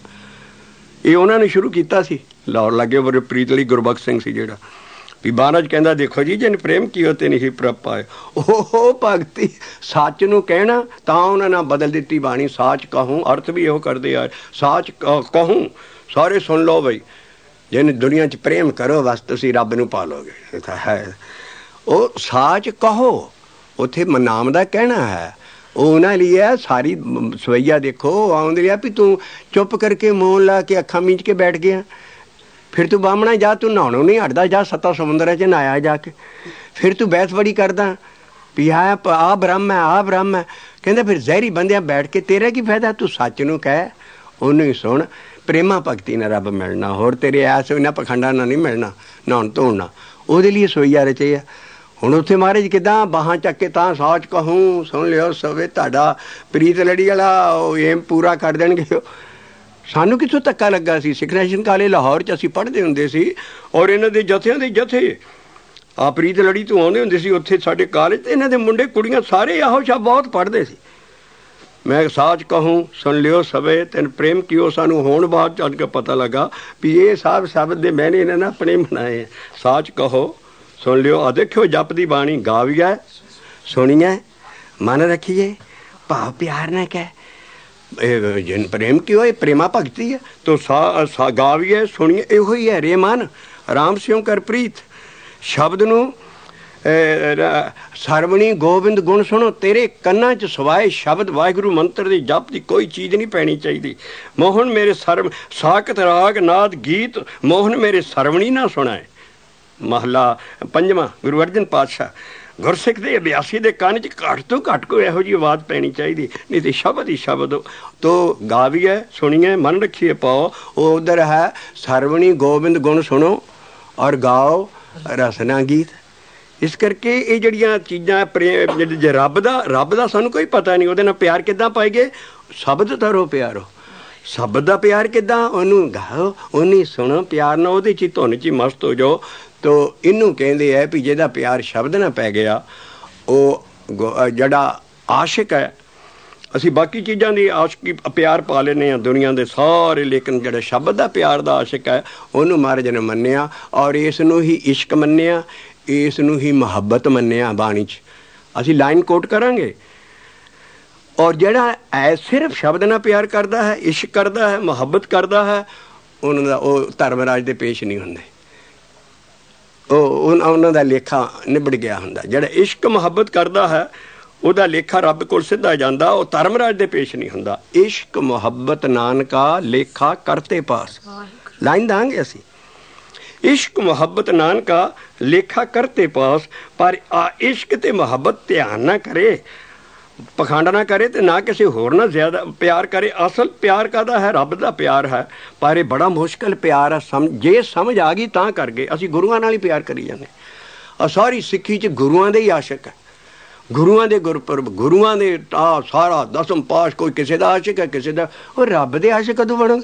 ਇਹ ਉਹਨਾਂ ਨੇ ਸ਼ੁਰੂ ਕੀਤਾ ਸੀ ਲਾਹੌਰ ਲਾਗੇ ਬਰੇ ਪ੍ਰੀਤ ਲਈ ਗੁਰਬਖਸ਼ ਸਿੰਘ ਸੀ ਜਿਹੜਾ ਵੀ ਮਹਾਰਾਜ ਕਹਿੰਦਾ ਦੇਖੋ ਜੀ ਜਿਨ ਪ੍ਰੇਮ ਕੀਓ ਤੇ ਨਹੀਂ ਪ੍ਰਭ ਪਾਇਓ। ਉਹ ਭਗਤੀ ਸੱਚ ਨੂੰ ਕਹਿਣਾ ਤਾਂ ਉਹਨਾਂ ਨਾਲ ਬਦਲ ਦਿੱਤੀ ਬਾਣੀ। ਸਾਚ ਕਹੂੰ ਅਰਥ ਵੀ ਇਹੋ ਕਰਦੇ ਆ। ਸਾਚ ਕਹੂੰ ਸਾਰੇ ਸੁਣ ਲਓ ਬਈ, ਜਿਨ ਦੁਨੀਆ 'ਚ ਪ੍ਰੇਮ ਕਰੋ ਬਸ ਤੁਸੀਂ ਰੱਬ ਨੂੰ ਪਾ ਲਓਗੇ। ਇਹ ਤਾਂ ਹੈ। ਉਹ ਸਾਚ ਕਹੋ ਉੱਥੇ ਨਾਮ ਦਾ ਕਹਿਣਾ ਹੈ। ਉਹ ਉਹਨਾਂ ਲਈ ਹੈ। ਸਾਰੀ ਸਵਈਆ ਦੇਖੋ ਆਉਂਦੀ ਆ ਵੀ ਤੂੰ ਚੁੱਪ ਕਰਕੇ ਮੂੰਹ ਲਾ ਕੇ ਅੱਖਾਂ ਮੀਚ ਕੇ ਬੈਠ ਗਿਆ। ਫਿਰ ਤੂੰ ਬਾਹਮਣਾ ਜਾ, ਤੂੰ ਨਹਾਉਣੋਂ ਨਹੀਂ ਹਟਦਾ, ਜਾ 7 ਸਮੁੰਦਰਾਂ 'ਚ ਨਹਾਇਆ ਜਾ ਕੇ। ਫਿਰ ਤੂੰ ਬਹਿਸ ਬੜੀ ਕਰਦਾ ਵੀ ਆ ਬ੍ਰਹਮ ਹੈ ਆ ਬ੍ਰਹਮ ਹੈ। ਕਹਿੰਦਾ ਫਿਰ ਜ਼ਹਿਰੀ ਬੰਦਿਆਂ ਬੈਠ ਕੇ ਤੇਰਾ ਕੀ ਫਾਇਦਾ? ਤੂੰ ਸੱਚ ਨੂੰ ਕਹਿ, ਉਹਨੂੰ ਹੀ ਸੁਣ। ਪ੍ਰੇਮਾ ਭਗਤੀ ਨਾਲ ਰੱਬ ਮਿਲਣਾ, ਹੋਰ ਤੇਰੇ ਐਸ ਇਹਨਾਂ ਪਖੰਡਾਂ ਨਾਲ ਨਹੀਂ ਮਿਲਣਾ ਨਹਾਉਣ ਧੋਣਾ। ਉਹਦੇ ਲਈ ਸੋਈਆ ਰਚੇ ਆ। ਹੁਣ ਉੱਥੇ ਮਹਾਰਾਜ ਕਿੱਦਾਂ ਬਾਹਾਂ ਚੱਕ ਕੇ ਤਾਂ ਸਾਚ ਕਹੂੰ ਸੁਣ ਲਿਓ ਸਵੇ, ਤੁਹਾਡਾ ਪ੍ਰੀਤ ਲੜੀ ਵਾਲਾ ਉਹ ਏਮ ਪੂਰਾ ਕਰ ਦੇਣਗੇ। ਸਾਨੂੰ ਕਿੱਥੋਂ ਧੱਕਾ ਲੱਗਾ ਸੀ? ਸਿੱਖ ਨੈਸ਼ਨਲ ਕਾਲਜ ਲਾਹੌਰ 'ਚ ਅਸੀਂ ਪੜ੍ਹਦੇ ਹੁੰਦੇ ਸੀ ਔਰ ਇਹਨਾਂ ਦੇ ਜਥਿਆਂ ਦੇ ਜਥੇ ਆ ਪ੍ਰੀਤ ਲੜੀ ਤੋਂ ਆਉਂਦੇ ਹੁੰਦੇ ਸੀ ਉੱਥੇ ਸਾਡੇ ਕਾਲਜ। ਤੇ ਇਹਨਾਂ ਦੇ ਮੁੰਡੇ ਕੁੜੀਆਂ ਸਾਰੇ ਇਹੋ ਸ਼ਬਦ ਬਹੁਤ ਪੜ੍ਹਦੇ ਸੀ। ਮੈਂ ਸਾਚ ਕਹੂੰ ਸੁਣ ਲਿਓ ਸਵੇ ਤੈਨ ਪ੍ਰੇਮ ਕੀਓ। ਸਾਨੂੰ ਹੁਣ ਬਾਅਦ ਚੱਲ ਕੇ ਪਤਾ ਲੱਗਾ ਵੀ ਇਹ ਸਭ ਸ਼ਬਦ ਦੇ ਮੈਨੇ ਇਹਨਾਂ ਨੇ ਆਪਣੇ ਬਣਾਏ। ਸਾਚ ਕਹੋ ਸੁਣ ਲਿਓ। ਆ ਦੇਖਿਓ ਜਪ ਦੀ ਬਾਣੀ ਗਾਵੀਏ ਸੁਣੀਏ ਮਨ ਰੱਖੀਏ ਭਾਵ ਪਿਆਰ ਨਾ ਕਹਿ। ਜਿਨ ਪ੍ਰੇਮ ਕੀਓ ਇਹ ਪ੍ਰੇਮਾ ਭਗਤੀ ਹੈ ਤੋ ਗਾਵੀਏ ਸੁਣੀਏ। ਇਹੋ ਹੀ ਹੈ ਰੇ ਮਨ ਰਾਮ ਸਿਉ ਕਰ ਪ੍ਰੀਤ। ਸ਼ਬਦ ਨੂੰ ਸਰਵਣੀ ਗੋਬਿੰਦ ਗੁਣ ਸੁਣੋ। ਤੇਰੇ ਕੰਨਾਂ 'ਚ ਸਵਾਏ ਸ਼ਬਦ ਵਾਹਿਗੁਰੂ ਮੰਤਰ ਦੇ ਜਪ ਦੀ ਕੋਈ ਚੀਜ਼ ਨਹੀਂ ਪੈਣੀ ਚਾਹੀਦੀ। ਮੋਹਨ ਮੇਰੇ ਸਾਕਤ ਰਾਗ ਨਾਦ ਗੀਤ ਮੋਹਨ ਮੇਰੇ ਸਰਵਣੀ ਨਾ ਸੁਣਾਏ। ਮਹਲਾ 5ਵਾਂ ਗੁਰੂ ਅਰਜਨ ਪਾਤਸ਼ਾਹ। ਗੁਰਸਿੱਖ ਦੇ ਅਭਿਆਸੀ ਦੇ ਕੰਨ 'ਚ ਘੱਟ ਤੋਂ ਘੱਟ ਕੋਈ ਇਹੋ ਜਿਹੀ ਆਵਾਜ਼ ਪੈਣੀ ਚਾਹੀਦੀ, ਨਹੀਂ ਤੇ ਸ਼ਬਦ ਹੀ ਸ਼ਬਦ ਤੋ ਗਾਵੀਏ ਸੁਣੀਏ ਮਨ ਰੱਖੀਏ ਪਾਓ। ਉਹ ਉਧਰ ਹੈ ਸਰਵਣੀ ਗੋਬਿੰਦ ਗੁਣ ਸੁਣੋ ਔਰ ਗਾਓ ਰਸਨਾ ਗੀਤ। ਇਸ ਕਰਕੇ ਇਹ ਜਿਹੜੀਆਂ ਚੀਜ਼ਾਂ ਪ੍ਰੇਮ ਜੇ ਰੱਬ ਦਾ ਸਾਨੂੰ ਕੋਈ ਪਤਾ ਨਹੀਂ। ਉਹਦੇ ਨਾਲ ਪਿਆਰ ਕਿੱਦਾਂ ਪਾਈਏ? ਸ਼ਬਦ ਧਰੋ ਪਿਆਰੋ। ਸ਼ਬਦ ਦਾ ਪਿਆਰ ਕਿੱਦਾਂ? ਉਹਨੂੰ ਗਾਓ ਉਹਨੂੰ ਸੁਣੋ ਪਿਆਰ ਨਾਲ, ਉਹਦੇ 'ਚ ਹੀ ਧੁਨ 'ਚ ਹੀ ਮਸਤ ਹੋ ਜਾਓ। ਤੋ ਇਹਨੂੰ ਕਹਿੰਦੇ ਹੈ ਵੀ ਜਿਹਦਾ ਪਿਆਰ ਸ਼ਬਦ ਨਾਲ ਪੈ ਗਿਆ ਉਹ ਜਿਹੜਾ ਆਸ਼ਿਕ ਹੈ। ਅਸੀਂ ਬਾਕੀ ਚੀਜ਼ਾਂ ਦੀ ਆਸ਼ਕੀ ਪਿਆਰ ਪਾ ਲੈਂਦੇ ਹਾਂ ਦੁਨੀਆ ਦੇ ਸਾਰੇ, ਲੇਕਿਨ ਜਿਹੜਾ ਸ਼ਬਦ ਦਾ ਪਿਆਰ ਦਾ ਆਸ਼ਿਕ ਹੈ ਉਹਨੂੰ ਮਹਾਰਾਜ ਨੇ ਮੰਨਿਆ ਔਰ ਇਸ ਨੂੰ ਹੀ ਇਸ਼ਕ ਮੰਨਿਆ, ਇਸ ਨੂੰ ਹੀ ਮੁਹੱਬਤ ਮੰਨਿਆ। ਬਾਣੀ 'ਚ ਅਸੀਂ ਲਾਈਨ ਕੋਟ ਕਰਾਂਗੇ। ਔਰ ਜਿਹੜਾ ਸਿਰਫ ਸ਼ਬਦ ਨਾਲ ਪਿਆਰ ਕਰਦਾ ਹੈ, ਇਸ਼ਕ ਕਰਦਾ ਹੈ, ਮੁਹੱਬਤ ਕਰਦਾ ਹੈ, ਉਹ ਧਰਮਰਾਜ ਦੇ ਪੇਸ਼ ਨਹੀਂ ਹੁੰਦੇ। ਉਹਨਾਂ ਦਾ ਲੇਖਾ ਨਿਬੜ ਗਿਆ ਹੁੰਦਾ। ਜਿਹੜਾ ਇਸ਼ਕ ਮੁਹੱਬਤ ਕਰਦਾ ਹੈ ਉਹਦਾ ਲੇਖਾ ਰੱਬ ਕੋਲ ਸਿੱਧਾ ਜਾਂਦਾ, ਉਹ ਧਰਮਰਾਜ ਦੇ ਪੇਸ਼ ਨਹੀਂ ਹੁੰਦਾ। ਇਸ਼ਕ ਮੁਹੱਬਤ ਨਾਨਕਾ ਲੇਖਾ ਕਰਤੇ ਪਾਸ। ਲਾਈਨ ਦਾਂਗੇ ਅਸੀਂ। ਇਸ਼ਕ ਮੁਹੱਬਤ ਨਾਨਕਾ ਲੇਖਾ ਕਰਤੇ ਪਾਸ। ਪਰ ਆ ਇਸ਼ਕ ਤੇ ਮੁਹੱਬਤ ਧਿਆਨ ਨਾ ਕਰੇ, ਪਖੰਡ ਨਾ ਕਰੇ ਤੇ ਨਾ ਕਿਸੇ ਹੋਰ ਨਾਲ ਜ਼ਿਆਦਾ ਪਿਆਰ ਕਰੇ। ਅਸਲ ਪਿਆਰ ਕਾਹਦਾ ਹੈ? ਰੱਬ ਦਾ ਪਿਆਰ ਹੈ। ਪਰ ਇਹ ਬੜਾ ਮੁਸ਼ਕਿਲ ਪਿਆਰ ਹੈ। ਜੇ ਸਮਝ ਆ ਗਈ ਤਾਂ ਕਰ ਗਏ। ਅਸੀਂ ਗੁਰੂਆਂ ਨਾਲ ਹੀ ਪਿਆਰ ਕਰੀ ਜਾਂਦੇ। ਆ ਸਾਰੀ ਸਿੱਖੀ 'ਚ ਗੁਰੂਆਂ ਦੇ ਹੀ ਆਸ਼ਿਕ ਹੈ। ਗੁਰੂਆਂ ਦੇ ਗੁਰਪੁਰਬ, ਗੁਰੂਆਂ ਦੇ ਸਾਰਾ ਦਸਮ ਪਾਸ਼, ਕੋਈ ਕਿਸੇ ਦਾ ਆਸ਼ਿਕ ਹੈ ਕਿਸੇ ਦਾ। ਉਹ ਰੱਬ ਦੇ ਆਸ਼ਿਕ ਕਦੋਂ ਬਣੋਗੇ?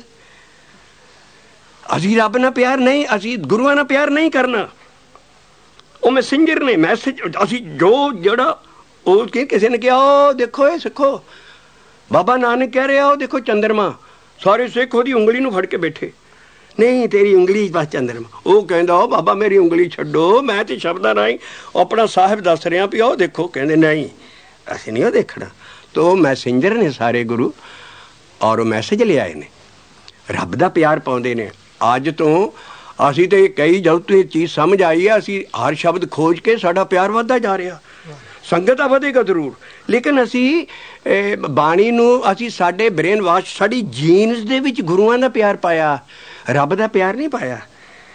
ਅਸੀਂ ਰੱਬ ਨਾਲ ਪਿਆਰ ਨਹੀਂ, ਅਸੀਂ ਗੁਰੂਆਂ ਨਾਲ ਪਿਆਰ ਨਹੀਂ ਕਰਨਾ। ਉਹ ਮੈਸੇਂਜਰ ਨੇ, ਮੈਸੇਜ। ਅਸੀਂ ਜਿਹੜਾ ਉਹ ਕਿਸੇ ਨੇ ਕਿਹਾ ਉਹ ਦੇਖੋ ਇਹ ਸਿੱਖੋ, ਬਾਬਾ ਨਾਨਕ ਕਹਿ ਰਿਹਾ ਉਹ ਦੇਖੋ ਚੰਦਰਮਾ। ਸਾਰੇ ਸਿੱਖ ਉਹਦੀ ਉਂਗਲੀ ਨੂੰ ਫੜ ਕੇ ਬੈਠੇ, ਨਹੀਂ ਤੇਰੀ ਉਂਗਲੀ ਬਸ ਚੰਦਰਮਾ। ਉਹ ਕਹਿੰਦਾ ਉਹ ਬਾਬਾ ਮੇਰੀ ਉਂਗਲੀ ਛੱਡੋ, ਮੈਂ ਤੇ ਸ਼ਬਦਾਂ ਰਾਹੀਂ ਆਪਣਾ ਸਾਹਿਬ ਦੱਸ ਰਿਹਾ ਵੀ ਉਹ ਦੇਖੋ। ਕਹਿੰਦੇ ਨਹੀਂ ਅਸੀਂ ਨਹੀਂ ਉਹ ਦੇਖਣਾ। ਤਾਂ ਉਹ ਮੈਸੇਂਜਰ ਨੇ ਸਾਰੇ ਗੁਰੂ ਔਰ ਉਹ ਮੈਸੇਜ ਲਿਆਏ ਨੇ, ਰੱਬ ਦਾ ਪਿਆਰ ਪਾਉਂਦੇ ਨੇ। ਅੱਜ ਤੋਂ ਅਸੀਂ ਤਾਂ ਕਈ ਜਦ ਤੋਂ ਇਹ ਚੀਜ਼ ਸਮਝ ਆਈ ਹੈ, ਅਸੀਂ ਹਰ ਸ਼ਬਦ ਖੋਜ ਕੇ ਸਾਡਾ ਪਿਆਰ ਵੱਧਦਾ ਜਾ ਰਿਹਾ। ਸੰਗਤ ਤਾਂ ਵਧੇਗਾ ਜ਼ਰੂਰ, ਲੇਕਿਨ ਅਸੀਂ ਬਾਣੀ ਨੂੰ ਅਸੀਂ ਸਾਡੇ ਬ੍ਰੇਨ ਵਾਸ਼, ਸਾਡੀ ਜੀਨਸ ਦੇ ਵਿੱਚ ਗੁਰੂਆਂ ਦਾ ਪਿਆਰ ਪਾਇਆ, ਰੱਬ ਦਾ ਪਿਆਰ ਨਹੀਂ ਪਾਇਆ।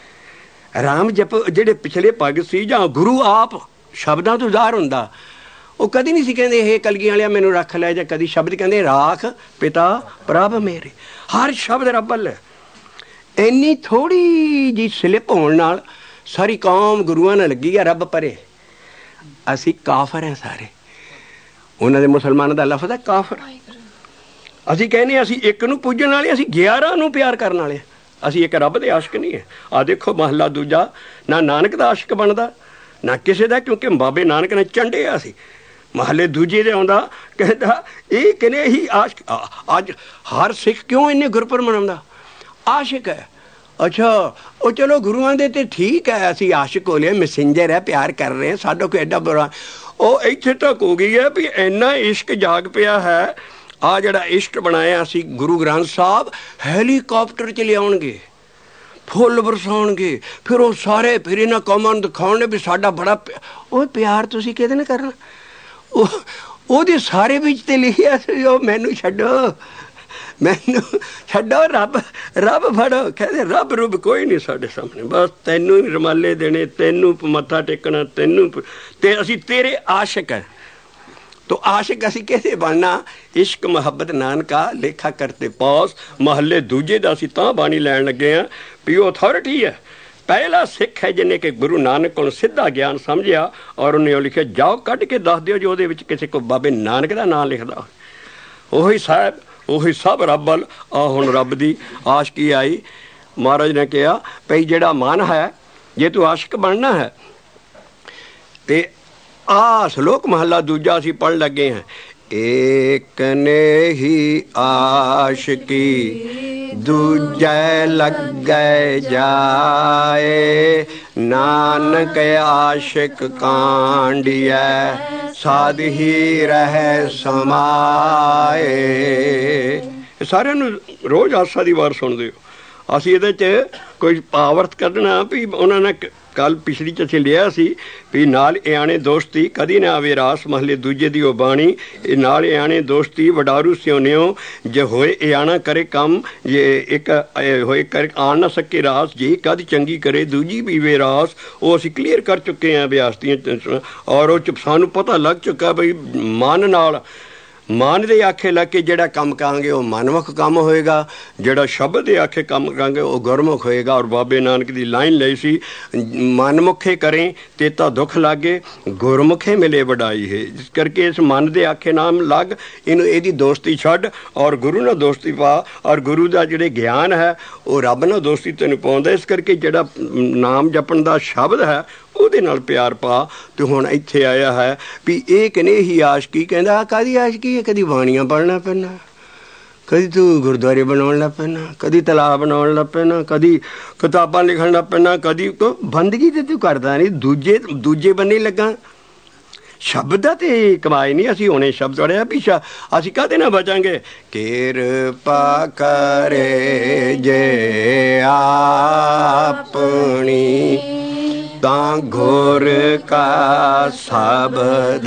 ਰਾਮ ਜਪ ਜਿਹੜੇ ਪਿਛਲੇ ਭਗਤ ਸੀ ਜਾਂ ਗੁਰੂ ਆਪ ਸ਼ਬਦਾਂ ਤੋਂ ਜ਼ਾਹਰ ਹੁੰਦਾ, ਉਹ ਕਦੀ ਨਹੀਂ ਸੀ ਕਹਿੰਦੇ ਇਹ ਕਲਗੀਆਂ ਵਾਲਿਆ ਮੈਨੂੰ ਰੱਖ ਲੈ, ਜਾਂ ਕਦੀ ਸ਼ਬਦ ਕਹਿੰਦੇ ਰਾਖ ਪਿਤਾ ਪ੍ਰਭ ਮੇਰੇ। ਹਰ ਸ਼ਬਦ ਰੱਬ ਵੱਲ ਹੈ। ਇੰਨੀ ਥੋੜ੍ਹੀ ਜਿਹੀ ਸਲਿੱਪ ਹੋਣ ਨਾਲ ਸਾਰੀ ਕੌਮ ਗੁਰੂਆਂ ਨਾਲ ਲੱਗੀ ਆ ਰੱਬ ਪਰੇ। ਅਸੀਂ ਕਾਫਰ ਹਾਂ ਸਾਰੇ। ਉਹਨਾਂ ਦੇ ਮੁਸਲਮਾਨਾਂ ਦਾ ਲਫ਼ਜ਼ ਹੈ ਕਾਫਰ। ਅਸੀਂ ਕਹਿੰਦੇ ਅਸੀਂ ਇੱਕ ਨੂੰ ਪੂਜਣ ਵਾਲੇ, ਅਸੀਂ 11 ਨੂੰ ਪਿਆਰ ਕਰਨ ਵਾਲੇ। ਅਸੀਂ ਇੱਕ ਰੱਬ ਦੇ ਆਸ਼ਕ ਨਹੀਂ ਹੈ। ਆਹ ਦੇਖੋ ਮਹੱਲਾ ਦੂਜਾ, ਨਾ ਨਾਨਕ ਦਾ ਆਸ਼ਕ ਬਣਦਾ ਨਾ ਕਿਸੇ ਦਾ, ਕਿਉਂਕਿ ਬਾਬੇ ਨਾਨਕ ਨੇ ਚੰਡਿਆ ਸੀ। ਮਹੱਲੇ ਦੂਜੇ ਦੇ ਆਉਂਦਾ ਕਹਿੰਦਾ ਇਹ ਕਹਿੰਦੇ ਹੀ ਆਸ਼ਕ। ਅੱਜ ਹਰ ਸਿੱਖ ਕਿਉਂ ਇੰਨੇ ਗੁਰਪੁਰਬ ਮਨਾਉਂਦਾ? ਆਸ਼ਿਕ ਹੈ। ਅੱਛਾ ਉਹ ਚਲੋ ਗੁਰੂਆਂ ਦੇ ਤੇ ਠੀਕ ਹੈ, ਅਸੀਂ ਆਸ਼ਿਕ ਹੋ ਲਿਆ, ਮੈਸੇਂਜਰ ਹੈ, ਪਿਆਰ ਕਰ ਰਹੇ ਹਾਂ, ਸਾਡਾ ਕੋਈ ਐਡਾ ਬੁਰਾ। ਉਹ ਇੱਥੇ ਤੱਕ ਹੋ ਗਈ ਹੈ ਵੀ ਇੰਨਾ ਇਸ਼ਕ ਜਾਗ ਪਿਆ ਹੈ। ਆਹ ਜਿਹੜਾ ਇਸ਼ਕ ਬਣਾਇਆ ਅਸੀਂ ਗੁਰੂ ਗ੍ਰੰਥ ਸਾਹਿਬ ਹੈਲੀਕਾਪਟਰ 'ਚ ਲਿਆਉਣਗੇ, ਫੁੱਲ ਬਰਸਾਉਣਗੇ, ਫਿਰ ਉਹ ਸਾਰੇ ਫਿਰ ਇਹਨਾਂ ਕੌਮਾਂ ਨੂੰ ਦਿਖਾਉਣਗੇ ਵੀ ਸਾਡਾ ਬੜਾ ਉਹ ਪਿਆਰ ਤੁਸੀਂ ਕਿਹਦੇ ਨਾਲ ਕਰਨਾ? ਉਹਦੇ ਸਾਰੇ ਵਿੱਚ ਤੇ ਲਿਖਿਆ ਸੀ ਉਹ ਮੈਨੂੰ ਛੱਡੋ, ਮੈਨੂੰ ਛੱਡੋ, ਰੱਬ ਰੱਬ ਫੜੋ। ਕਹਿੰਦੇ ਰੱਬ ਰੁੱਬ ਕੋਈ ਨਹੀਂ ਸਾਡੇ ਸਾਹਮਣੇ, ਬਸ ਤੈਨੂੰ ਹੀ ਰੁਮਾਲੇ ਦੇਣੇ, ਤੈਨੂੰ ਮੱਥਾ ਟੇਕਣਾ, ਤੈਨੂੰ ਤੇ ਅਸੀਂ ਤੇਰੇ ਆਸ਼ਿਕ ਹੈ। तो आशिक असी कैसे बनना? इश्क मुहब्बत नानका लेखा करते पास। महल्ले दूजे का असी तां बाणी लैन लगे हैं भी वो अथॉरिटी है। पहला सिख है जिन्हें कि गुरु नानक को सीधा ज्ञान समझिया और उन्हें लिखिया जाओ कढ़ के दस दिओ जो किसी को बाबे नानक का नाम लिखदा। उही साहब उही सब रब वल। आ हुण रब दी आशिकी आई। महाराज ने कहा भई जिहड़ा मन है जे तू आशिक बनना है ते आ श्लोक महला दूजा असी पढ़ लगे हैं। एक ने ही आशिकी दूजे लग जाए, नानक आशिक कांडिया साध ही रह समाए। सारे रोज़ आसा दी वार सुनते हो। असी ये कोई भावर्थ कढ़ना भी उन्होंने कल पिछली च लिया सी भी नाल इयाने दोस्ती कदी ना आवे रास। महले दूजे दी ओ बाणी नाल इयाने दोस्ती वडारू सियोनियो जे होए इयाना करे कम ये एक होए कर आन ना सके रास जी कद चंगी करे दूजी भी वे रास। वो असी क्लीयर कर चुके हैं बियासतियां और वो सानू पता लग चुका बई मन नाल मन दे आखे लग के जिहड़ा कम कहांगे वो मनमुख कम होएगा, जिहड़ा शब्द दे आखे कम कहांगे वो गुरमुख होएगा। और बाबे नानक दी लाइन लई सी मनमुखे करें ते तां दुख लागे, गुरमुखे मिले वडाई है। जिस करके इस मन दे आखे नाम लग, इनू इहदी दोस्ती छड्ड और गुरु नाल दोस्ती पा। और गुरु दा जिहड़े ज्ञान है वो रब नाल दोस्ती तैनूं पाउंदा। इस करके जिहड़ा नाम जपण दा शब्द है ਉਹਦੇ ਨਾਲ ਪਿਆਰ ਪਾ। ਤੇ ਹੁਣ ਇੱਥੇ ਆਇਆ ਹੈ ਵੀ ਇਹ ਕਹਿੰਦੇ ਹੀ ਆਸ਼ਕੀ। ਕਹਿੰਦਾ ਕਾਹਦੀ ਆਸ਼ਕੀ ਹੈ? ਕਦੀ ਬਾਣੀਆਂ ਪੜ੍ਹਨਾ ਪੈਣਾ, ਕਦੀ ਤੂੰ ਗੁਰਦੁਆਰੇ ਬਣਾਉਣ ਲੱਗ ਪੈਣਾ, ਕਦੀ ਤਲਾਬ ਬਣਾਉਣ ਲੱਗ ਪੈਣਾ, ਕਦੀ ਕਿਤਾਬਾਂ ਲਿਖਣ ਲੱਗ ਪੈਣਾ, ਕਦੀ ਬੰਦਗੀ ਤੇ ਤੂੰ ਕਰਦਾ ਨਹੀਂ, ਦੂਜੇ ਬੰਨੇ ਲੱਗਾ। ਸ਼ਬਦ ਦਾ ਤੇ ਕਮਾਈ ਨਹੀਂ। ਅਸੀਂ ਹੁਣੇ ਸ਼ਬਦ ਪੜ੍ਹਿਆ ਪਿੱਛਾ, ਅਸੀਂ ਕਾਹਦੇ ਨਾਲ ਬਚਾਂਗੇ? ਕਿਰਪਾ ਕਰੇ ਜੇ ਆਪਣੀ ਤਾਂ ਗੁਰ ਕਾ ਸ਼ਬਦ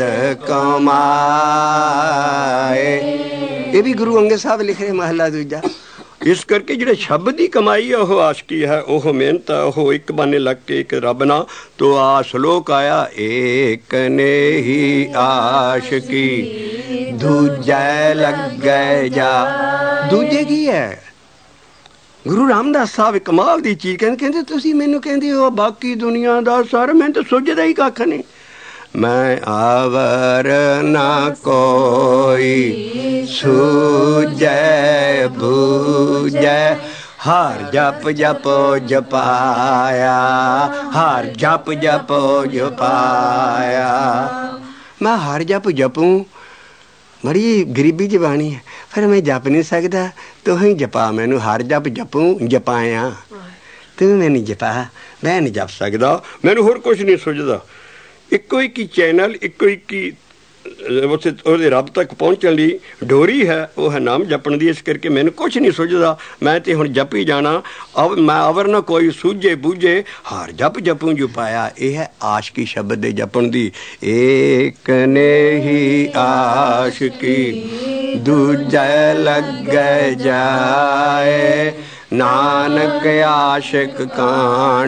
ਕਮਾਏ। ਇਹ ਵੀ ਗੁਰੂ ਅੰਗਦ ਸਾਹਿਬ ਲਿਖ ਰਹੇ ਮਹੱਲਾ ਦੂਜਾ। ਇਸ ਕਰਕੇ ਜਿਹੜੇ ਸ਼ਬਦ ਦੀ ਕਮਾਈ ਹੈ ਉਹ ਆਸ਼ਕੀ ਹੈ, ਉਹ ਮਿਹਨਤ ਹੈ, ਉਹ ਇੱਕ ਬਾਨੇ ਲੱਗ ਕੇ ਇੱਕ ਰੱਬ ਨਾਲ। ਤੋ ਆ ਸ਼ਲੋਕ ਆਇਆ ਏਕ ਨੇ ਹੀ ਆਸ਼ਕੀ ਦੂਜੇ ਲੱਗੇ ਜਾ। ਦੂਜੇ ਕੀ ਹੈ? ਗੁਰੂ ਰਾਮਦਾਸ ਸਾਹਿਬ ਕਮਾਲ ਦੀ ਚੀਜ਼ ਕਹਿੰਦੇ ਤੁਸੀਂ ਮੈਨੂੰ ਕਹਿੰਦੇ ਹੋ ਬਾਕੀ ਦੁਨੀਆ ਦਾ ਸਰ, ਮੈਨੂੰ ਤਾਂ ਸੁੱਝਦਾ ਹੀ ਕੱਖ ਨਹੀਂ। ਮੈਂ ਆਵਰ ਨਾ ਕੋਈ ਸੂਝੈ ਬੂਝੈ, ਹਰ ਜਪ ਜਪੋ ਜਪਾਇਆ, ਹਰ ਜਪ ਜਪੋ ਜਪਾਇਆ। ਮੈਂ ਹਰ ਜਪ ਜਪੂੰ, बड़ी गरीबी च बाणी है, फिर मैं जप नहीं सकता, तू ही जपा मैनू। हर जप जपूं जपाया, तू मैनू जपा, मैं नहीं जप सकता, मैनू होर कुछ नहीं सुझदा। इक्को एक ही चैनल, इक्को एक ही ਉੱਥੇ ਉਹਦੇ ਰੱਬ ਤੱਕ ਪਹੁੰਚਣ ਲਈ ਡੋਰੀ ਹੈ, ਉਹ ਹੈ ਨਾਮ ਜਪਣ ਦੀ। ਇਸ ਕਰਕੇ ਮੈਨੂੰ ਕੁਛ ਨਹੀਂ ਸੁਝਦਾ, ਮੈਂ ਤੇ ਹੁਣ ਜਪੀ ਜਾਣਾ। ਮੈਂ ਅਵਰ ਨਾ ਕੋਈ ਸੂਝੇ ਬੂਝੇ, ਹਰ ਜਪ ਜਪੂੰ ਜੋ ਪਾਇਆ। ਇਹ ਹੈ ਆਸ਼ਕੀ ਸ਼ਬਦ ਦੇ ਜਪਣ ਦੀ। ਏਕ ਨੇ ਹੀ ਆਸ਼ਕੀ ਦੂਜੇ ਲੱਗੇ ਜਾਏ, ਨਾਨਕ ਆਸ਼ਿਕ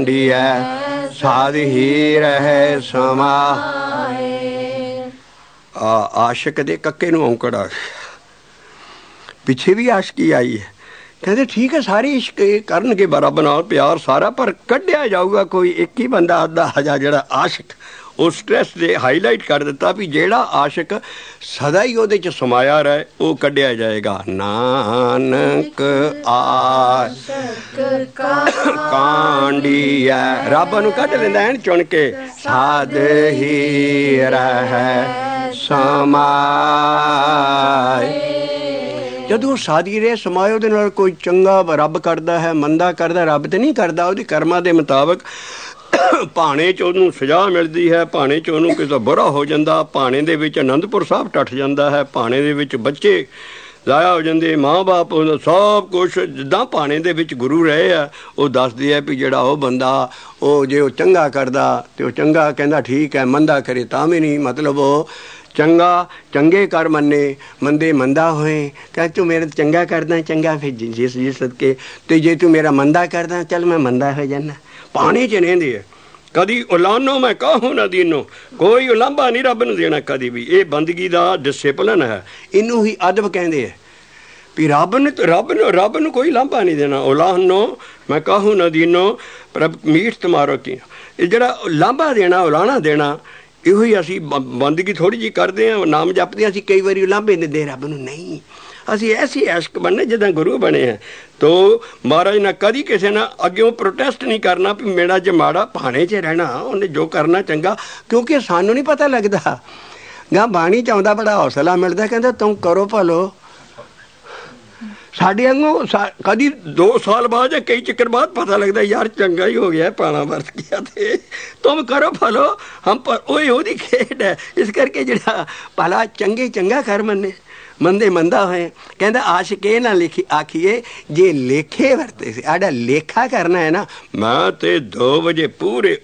ਕਾਂਡੀਐ ਸਾਧ ਹੀ ਰਹੇ ਸਮਾਏ। ਆਸ਼ਕ ਦੇ ਕੱਕੇ ਨੂੰ ਔਂਕੜ ਆ ਪਿੱਛੇ ਵੀ ਆਸ਼ਕੀ ਆਈ ਹੈ। ਕਹਿੰਦੇ ਠੀਕ ਹੈ ਸਾਰੇ ਇਸ਼ਕ ਕਰਨਗੇ ਰੱਬ ਨਾਲ ਪਿਆਰ ਸਾਰਾ, ਪਰ ਕੱਢਿਆ ਜਾਊਗਾ ਕੋਈ ਇੱਕ ਹੀ ਬੰਦਾ ਅੱਧਾ ਹਜ਼ਾਰ ਜਿਹੜਾ ਆਸ਼ਕ। ਉਹ ਸਟ੍ਰੈਸ ਦੇ ਹਾਈਲਾਈਟ ਕਰ ਦਿੱਤਾ ਵੀ ਜਿਹੜਾ ਆਸ਼ਕ ਸਦਾ ਹੀ ਉਹਦੇ 'ਚ ਸਮਾਇਆ ਰਹੇ ਉਹ ਕੱਢਿਆ ਜਾਏਗਾ। ਨਾਨਕ ਆਸ਼ਕ ਕਾਂਡੀਆ ਰੱਬ ਨੂੰ ਕੱਢ ਲੈਂਦਾ ਐਨ ਚੁਣ ਕੇ। ਸਾਧ ਹੀ ਰਹਿ ਸਮਾਏ ਜਦੋਂ ਸਾਦੀ ਰਹੇ ਸਮਾਏ ਉਹਦੇ ਨਾਲ ਕੋਈ ਚੰਗਾ ਰੱਬ ਕਰਦਾ ਹੈ, ਮੰਦਾ ਕਰਦਾ ਰੱਬ ਤੇ ਨਹੀਂ ਕਰਦਾ। ਉਹਦੀ ਕਰਮਾਂ ਦੇ ਮੁਤਾਬਕ ਭਾਣੇ 'ਚ ਉਹਨੂੰ ਸਜ਼ਾ ਮਿਲਦੀ ਹੈ, ਭਾਣੇ 'ਚ ਉਹਨੂੰ ਕਿਸੇ ਬੁਰਾ ਹੋ ਜਾਂਦਾ, ਭਾਣੇ ਦੇ ਵਿੱਚ ਅਨੰਦਪੁਰ ਸਾਹਿਬ ਟੱਟ ਜਾਂਦਾ ਹੈ, ਭਾਣੇ ਦੇ ਵਿੱਚ ਬੱਚੇ ਜ਼ਾਇਆ ਹੋ ਜਾਂਦੇ, ਮਾਂ ਬਾਪ ਸਭ ਕੁਛ ਜਿੱਦਾਂ ਭਾਣੇ ਦੇ ਵਿੱਚ ਗੁਰੂ ਰਹੇ ਆ। ਉਹ ਦੱਸਦੇ ਆ ਵੀ ਜਿਹੜਾ ਉਹ ਬੰਦਾ ਉਹ ਜੇ ਉਹ ਚੰਗਾ ਕਰਦਾ ਤੇ ਉਹ ਚੰਗਾ ਕਹਿੰਦਾ ਠੀਕ ਹੈ, ਮੰਦਾ ਕਰੇ ਤਾਂ ਵੀ ਨਹੀਂ। ਮਤਲਬ ਉਹ ਚੰਗੇ ਕਰ ਮੰਨੇ, ਮੰਦੇ ਮੰਦਾ ਹੋਏ। ਕਹਿ ਤੂੰ ਮੇਰਾ ਚੰਗਾ ਕਰਦਾ ਚੰਗਾ ਫਿਰ ਜਿਸ ਸਦਕੇ, ਅਤੇ ਜੇ ਤੂੰ ਮੇਰਾ ਮੰਦਾ ਕਰਦਾ ਚੱਲ ਮੈਂ ਮੰਦਾ ਹੋ ਜਾਂਦਾ। ਪਾਣੀ 'ਚ ਰਹਿੰਦੇ ਆ ਕਦੀ ਉਲਾਨੋ ਮੈਂ ਕਾਹੂ ਨਾ ਦੀਨੋ, ਕੋਈ ਉਲਾਂਭਾ ਨਹੀਂ ਰੱਬ ਨੂੰ ਦੇਣਾ ਕਦੀ ਵੀ। ਇਹ ਬੰਦਗੀ ਦਾ ਡਿਸਿਪਲਨ ਹੈ, ਇਹਨੂੰ ਹੀ ਅਦਬ ਕਹਿੰਦੇ ਆ ਵੀ ਰੱਬ ਨੂੰ ਕੋਈ ਲਾਂਭਾ ਨਹੀਂ ਦੇਣਾ। ਉਲਾਨੋ ਮੈਂ ਕਾਹੂ ਨਾ ਦੀਨੋ ਪ੍ਰਭ ਮੀਠ ਤੁਮਾਰੋ ਕੀ। ਇਹ ਜਿਹੜਾ ਲਾਂਭਾ ਦੇਣਾ ਉਲਾਣਾ ਦੇਣਾ ਇਹੋ ਹੀ ਅਸੀਂ ਬੰਦਗੀ ਥੋੜ੍ਹੀ ਜਿਹੀ ਕਰਦੇ ਹਾਂ, ਨਾਮ ਜਪਦੇ ਹਾਂ। ਅਸੀਂ ਕਈ ਵਾਰੀ ਉਲਾਂਭੇ ਦਿੰਦੇ ਰੱਬ ਨੂੰ, ਨਹੀਂ ਅਸੀਂ ਐਸੀ ਐਸ਼ਕ ਬਣਨੇ ਜਿੱਦਾਂ ਗੁਰੂ ਬਣੇ ਹੈ। ਤੋ ਮਹਾਰਾਜ ਨੇ ਕਦੀ ਕਿਸੇ ਨਾਲ ਅੱਗਿਓਂ ਪ੍ਰੋਟੈਸਟ ਨਹੀਂ ਕਰਨਾ ਵੀ ਮੇਰਾ ਜੇ ਮਾੜਾ ਭਾਣੇ 'ਚ ਰਹਿਣਾ, ਉਹਨੇ ਜੋ ਕਰਨਾ ਚੰਗਾ। ਕਿਉਂਕਿ ਸਾਨੂੰ ਨਹੀਂ ਪਤਾ ਲੱਗਦਾ ਗਾਂ ਬਾਣੀ 'ਚ ਆਉਂਦਾ ਬੜਾ ਹੌਸਲਾ ਮਿਲਦਾ, ਕਹਿੰਦਾ ਤੂੰ ਕਰੋ ਭਲੋ। ਸਾਡੇ ਵਾਂਗੂ ਕਦੀ 2 ਸਾਲ ਬਾਅਦ ਜਾਂ ਕਈ ਚੱਕਰ ਬਾਅਦ ਪਤਾ ਲੱਗਦਾ ਯਾਰ ਚੰਗਾ ਹੀ ਹੋ ਗਿਆ, ਪਾਣਾ ਵਰਤ ਗਿਆ ਤੇ ਤੁਮ ਕਰੋ ਭਲੋ ਹਮ ਪਰ। ਉਹਦੀ ਖੇਡ ਹੈ। ਇਸ ਕਰਕੇ ਜਿਹੜਾ ਭਲਾ ਚੰਗਾ ਕਰ ਮੰਨੇ, ਮੰਦੇ ਮੰਦਾ ਹੋਏ। ਕਹਿੰਦਾ ਆਸ਼ਕ ਇਹ ਨਾ ਆਖੀਏ ਜੇ ਲੇਖੇ ਵਰਤੇ ਸੀ। ਸਾਡਾ ਲੇਖਾ ਕਰਨਾ ਹੈ ਨਾ। ਮੈਂ ਤੇ 2 ਵਜੇ ਪੂਰੇ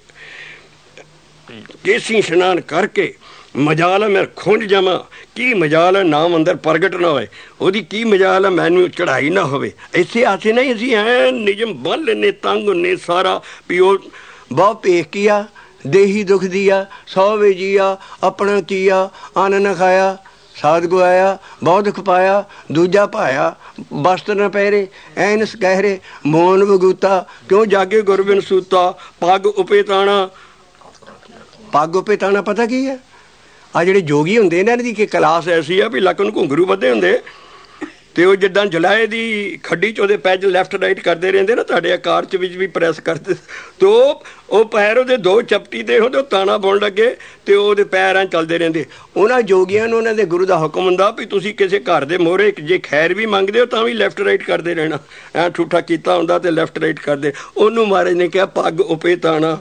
ਕੇਸੀ ਇਸ਼ਨਾਨ ਕਰਕੇ ਮਜਾਲ ਮੈਂ ਖੁੰਝ ਜਾਵਾਂ। ਕੀ ਮਜਾਲ ਹੈ ਨਾਮ ਅੰਦਰ ਪ੍ਰਗਟ ਨਾ ਹੋਏ, ਉਹਦੀ ਕੀ ਮਜਾਲ ਹੈ ਮੈਨੂੰ ਚੜ੍ਹਾਈ ਨਾ ਹੋਵੇ। ਇਸੇ ਆਸੇ ਨਹੀਂ ਅਸੀਂ ਐ ਨਿਯਮ ਬੰਨ ਲੈਂਦੇ, ਤੰਗ ਹੁੰਦੇ ਸਾਰਾ ਵੀ ਉਹ ਬਹੁਤ ਭੇਖ ਕੀਆ ਦੇਹੀ ਦੁੱਖ ਦੀਆ, 100 ਵੇ ਜੀਆ ਆਪਣਾ ਕੀਆ ਅੰਨ ਨਾ ਖਾਇਆ, ਸਾਧ ਗੁਆਇਆ ਬਹੁਤ ਦੁੱਖ ਪਾਇਆ, ਦੂਜਾ ਭਾਇਆ ਬਸਤਰ ਨਾ ਪਹਿਰੇ ਐਨਸ ਕਹਿਰੇ ਮੋਹਨ ਵਗੂਤਾ, ਕਿਉਂ ਜਾਗੇ ਗੁਰਬਿਨ ਸੂਤਾ। ਪੱਗ ਉਪੇ ਤਾਣਾ, ਪੱਗ ਉਪੇ ਤਾਣਾ ਪਤਾ ਕੀ ਹੈ? ਆ ਜਿਹੜੇ ਜੋਗੀ ਹੁੰਦੇ ਇਹਨਾਂ ਦੀ ਕਿ ਕਲਾਸ ਐਸੀ ਆ ਵੀ ਲੱਕ ਨੂੰ ਘੁੰਗਰੂ ਬੱਧੇ ਹੁੰਦੇ ਅਤੇ ਉਹ ਜਿੱਦਾਂ ਜਲਾਏ ਦੀ ਖੱਡੀ 'ਚ ਉਹਦੇ ਪੈਰ ਲੈਫਟ ਰਾਈਟ ਕਰਦੇ ਰਹਿੰਦੇ ਨਾ, ਤੁਹਾਡੇ ਆਕਾਰ 'ਚ ਵਿੱਚ ਵੀ ਪ੍ਰੈਸ ਕਰਦੇ, ਅਤੇ ਉਹ ਪੈਰ ਉਹਦੇ 2 ਚਪਟੀ ਦੇ ਹੁੰਦੇ, ਉਹ ਤਾਣਾ ਪਾਉਣ ਲੱਗੇ ਅਤੇ ਉਹਦੇ ਪੈਰ ਐਂ ਚੱਲਦੇ ਰਹਿੰਦੇ। ਉਹਨਾਂ ਜੋਗੀਆਂ ਨੂੰ ਉਹਨਾਂ ਦੇ ਗੁਰੂ ਦਾ ਹੁਕਮ ਹੁੰਦਾ ਵੀ ਤੁਸੀਂ ਕਿਸੇ ਘਰ ਦੇ ਮੋਹਰੇ ਜੇ ਖੈਰ ਵੀ ਮੰਗਦੇ ਹੋ ਤਾਂ ਵੀ ਲੈਫਟ ਰਾਈਟ ਕਰਦੇ ਰਹਿਣਾ। ਐਂ ਠੂਠਾ ਕੀਤਾ ਹੁੰਦਾ ਅਤੇ ਲੈਫਟ ਰਾਈਟ ਕਰਦੇ। ਉਹਨੂੰ ਮਹਾਰਾਜ ਨੇ ਕਿਹਾ ਪੱਗ ਉਪੇ ਤਾਣਾ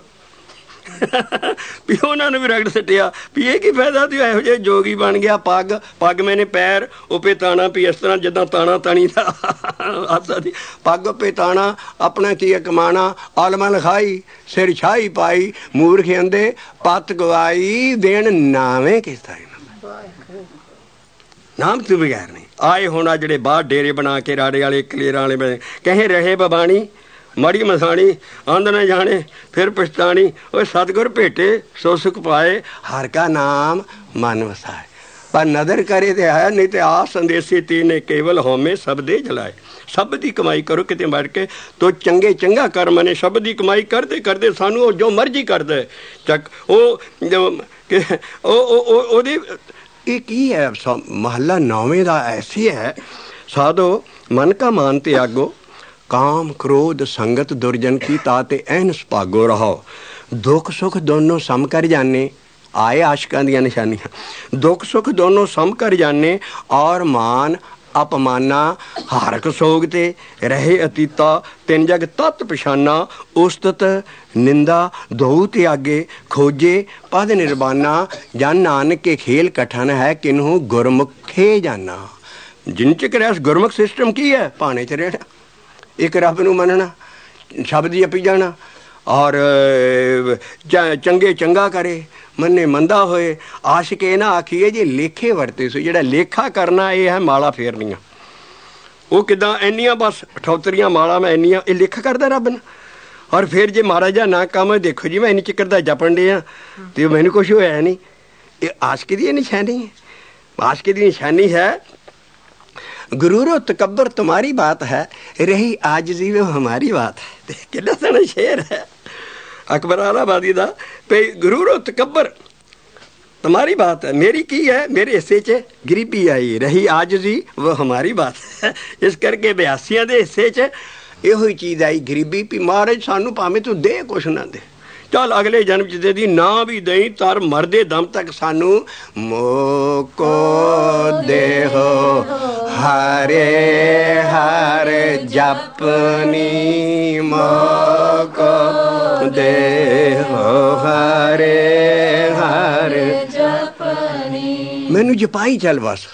ਵੀ ਉਹਨਾਂ ਨੂੰ ਵੀ ਰਗੜ ਸੱਟਿਆ ਵੀ ਇਹ ਕੀ ਫਾਇਦਾ, ਤੂੰ ਇਹੋ ਜਿਹੇ ਜੋਗੀ ਬਣ ਗਿਆ। ਪੱਗ ਮੈਨੇ ਪੈਰ ਉਪੇ ਤਾਣਾ, ਵੀ ਇਸ ਤਰ੍ਹਾਂ ਜਿੱਦਾਂ ਤਾਣਾ ਤਾਣੀ ਦਾ ਆਸਾ ਦੀ। ਪੱਗ ਉਪੇ ਤਾਣਾ ਆਪਣਾ ਕੀ ਕਮਾਣਾ, ਆਲਮਾ ਲਿਖਾਈ ਸਿਰ ਛਾਈ ਪਾਈ, ਮੂਰਖ ਅੰਦੇ ਪੱਤ ਗਵਾਈ ਦੇਣ ਨਾਵੇਂ ਕਿਸ ਤਰ੍ਹਾਂ ਨਾਮ ਤੋਂ ਬਗੈਰ ਨਹੀਂ ਆਏ। ਹੁਣ ਆ ਜਿਹੜੇ ਬਾਹਰ ਡੇਰੇ ਬਣਾ ਕੇ ਰਾੜੇ ਵਾਲੇ ਕਲੇਰਾਂ ਵਾਲੇ ਕਹੇ ਰਹੇ ਬਬਾਣੀ ਮਾੜੀ ਮਸਾਣੀ ਆਂਦ ਨਾ ਜਾਣੇ ਫਿਰ ਪਛਤਾਣੀ। ਉਹ ਸਤਿਗੁਰ ਭੇਟੇ ਸੋ ਸੁਖ ਪਾਏ, ਹਰ ਕਾ ਨਾਮ ਮਨ ਵਸਾਏ। ਪਰ ਨਦਰ ਕਰੇ ਤੇ ਆਇਆ, ਨਹੀਂ ਤੇ ਆ ਸੰਦੇਸ਼ੀ ਤੀਨੇ ਕੇਵਲ ਹੋਮੇ ਸ਼ਬਦ ਦੇ ਜਲਾਏ। ਸ਼ਬਦ ਦੀ ਕਮਾਈ ਕਰੋ ਕਿਤੇ ਬੈਠ ਕੇ, ਤੋ ਚੰਗਾ ਕਰ ਮਨੇ। ਸ਼ਬਦ ਦੀ ਕਮਾਈ ਕਰਦੇ ਸਾਨੂੰ ਉਹ ਜੋ ਮਰਜ਼ੀ ਕਰਦਾ ਚੱਕ। ਉਹਦੇ ਇਹ ਕੀ ਹੈ? ਮਹੱਲਾ 9ਵੇਂ ਦਾ ਐਸੀ ਹੈ, ਸਾਧੋ ਮਨ ਕਾ ਮਾਨ ਤੇ ਆਗੋ, ਕਾਮ ਕ੍ਰੋਧ ਸੰਗਤ ਦੁਰਜਨ ਕੀ ਤਾਤੇ ਐਨ ਸੁਭਾਗੋ ਰਹੋ। ਦੁੱਖ ਸੁੱਖ ਦੋਨੋਂ ਸਮ ਕਰ ਜਾਨੇ, ਆਏ ਆਸ਼ਕਾਂ ਦੀਆਂ ਨਿਸ਼ਾਨੀਆਂ। ਦੁੱਖ ਸੁੱਖ ਦੋਨੋਂ ਸਮ ਕਰ ਜਾਨੇ, ਔਰ ਮਾਨ ਅਪਮਾਨਾ ਹਾਰਕ ਸੋਗ ਤੇ ਰਹੇ ਅਤੀਤਾ। 3 ਜਗ ਤਤ ਪਛਾਨਾ, ਉਸਤਤ ਨਿੰਦਾ ਦੋਊ ਤਿਆਗੇ, ਖੋਜੇ ਪਦ ਨਿਰਬਾਨਾ। ਜਨ ਨਾਨਕ ਕੇ ਖੇਲ ਕਠਨ ਹੈ, ਕਿਨਹੂ ਗੁਰਮੁਖੇ ਜਾਨਾ। ਜਿਨ ਚ ਕਰਿਆ ਗੁਰਮੁਖ ਸਿਸਟਮ ਕੀ ਹੈ? ਭਾਣੇ 'ਚ ਰਹਿਣਾ, ਇੱਕ ਰੱਬ ਨੂੰ ਮੰਨਣਾ, ਸ਼ਬਦ ਜਪੀ ਜਾਣਾ, ਔਰ ਚੰਗਾ ਕਰੇ ਮੰਨੇ ਮੰਦਾ ਹੋਏ। ਆਸ਼ਕ ਇਹ ਨਾ ਆਖੀਏ ਜੇ ਲੇਖੇ ਵਰਤੇ ਸੋ। ਜਿਹੜਾ ਲੇਖਾ ਕਰਨਾ ਇਹ ਹੈ ਮਾਲਾ ਫੇਰਨੀਆਂ। ਉਹ ਕਿੱਦਾਂ ਇੰਨੀਆਂ ਬਸ ਅਠੌਤਰੀਆਂ ਮਾਲਾ ਮੈਂ ਇੰਨੀਆਂ, ਇਹ ਲੇਖਾ ਕਰਦਾ ਰੱਬ ਨੇ। ਔਰ ਫਿਰ ਜੇ ਮਹਾਰਾਜਾ ਨਾ ਕੰਮ ਦੇਖੋ ਜੀ ਮੈਂ ਇੰਨੀ ਚਿੱਕਰ ਦਾ ਜਪਣ ਡਿਆ ਅਤੇ ਮੈਨੂੰ ਕੁਛ ਹੋਇਆ ਨਹੀਂ। ये आशिकी की निशानी है। आशिकी की निशानी है गुरूरो तकब्बर तुम्हारी बात है, रही आजिज़ी वो हमारी बात है। कितना सोहना शेर है अकबर आलाबादी का, भाई गुरूरो तकब्बर तुम्हारी बात है, मेरी की है, मेरे हिस्से च गरीबी आई, रही आजिज़ी वो हमारी बात है। इस करके बयासियां दे हिस्से च इहो ही चीज़ आई गरीबी, भी महाराज सानू भावें तू दे कुछ ना दे, चल अगले जन्म च दे दी, ना भी दई तर मरदे दम तक सानू मोको दे हो हरे हर जपनी, मोको दे हो हरे हर जपनी, मैनू जपाई चल बस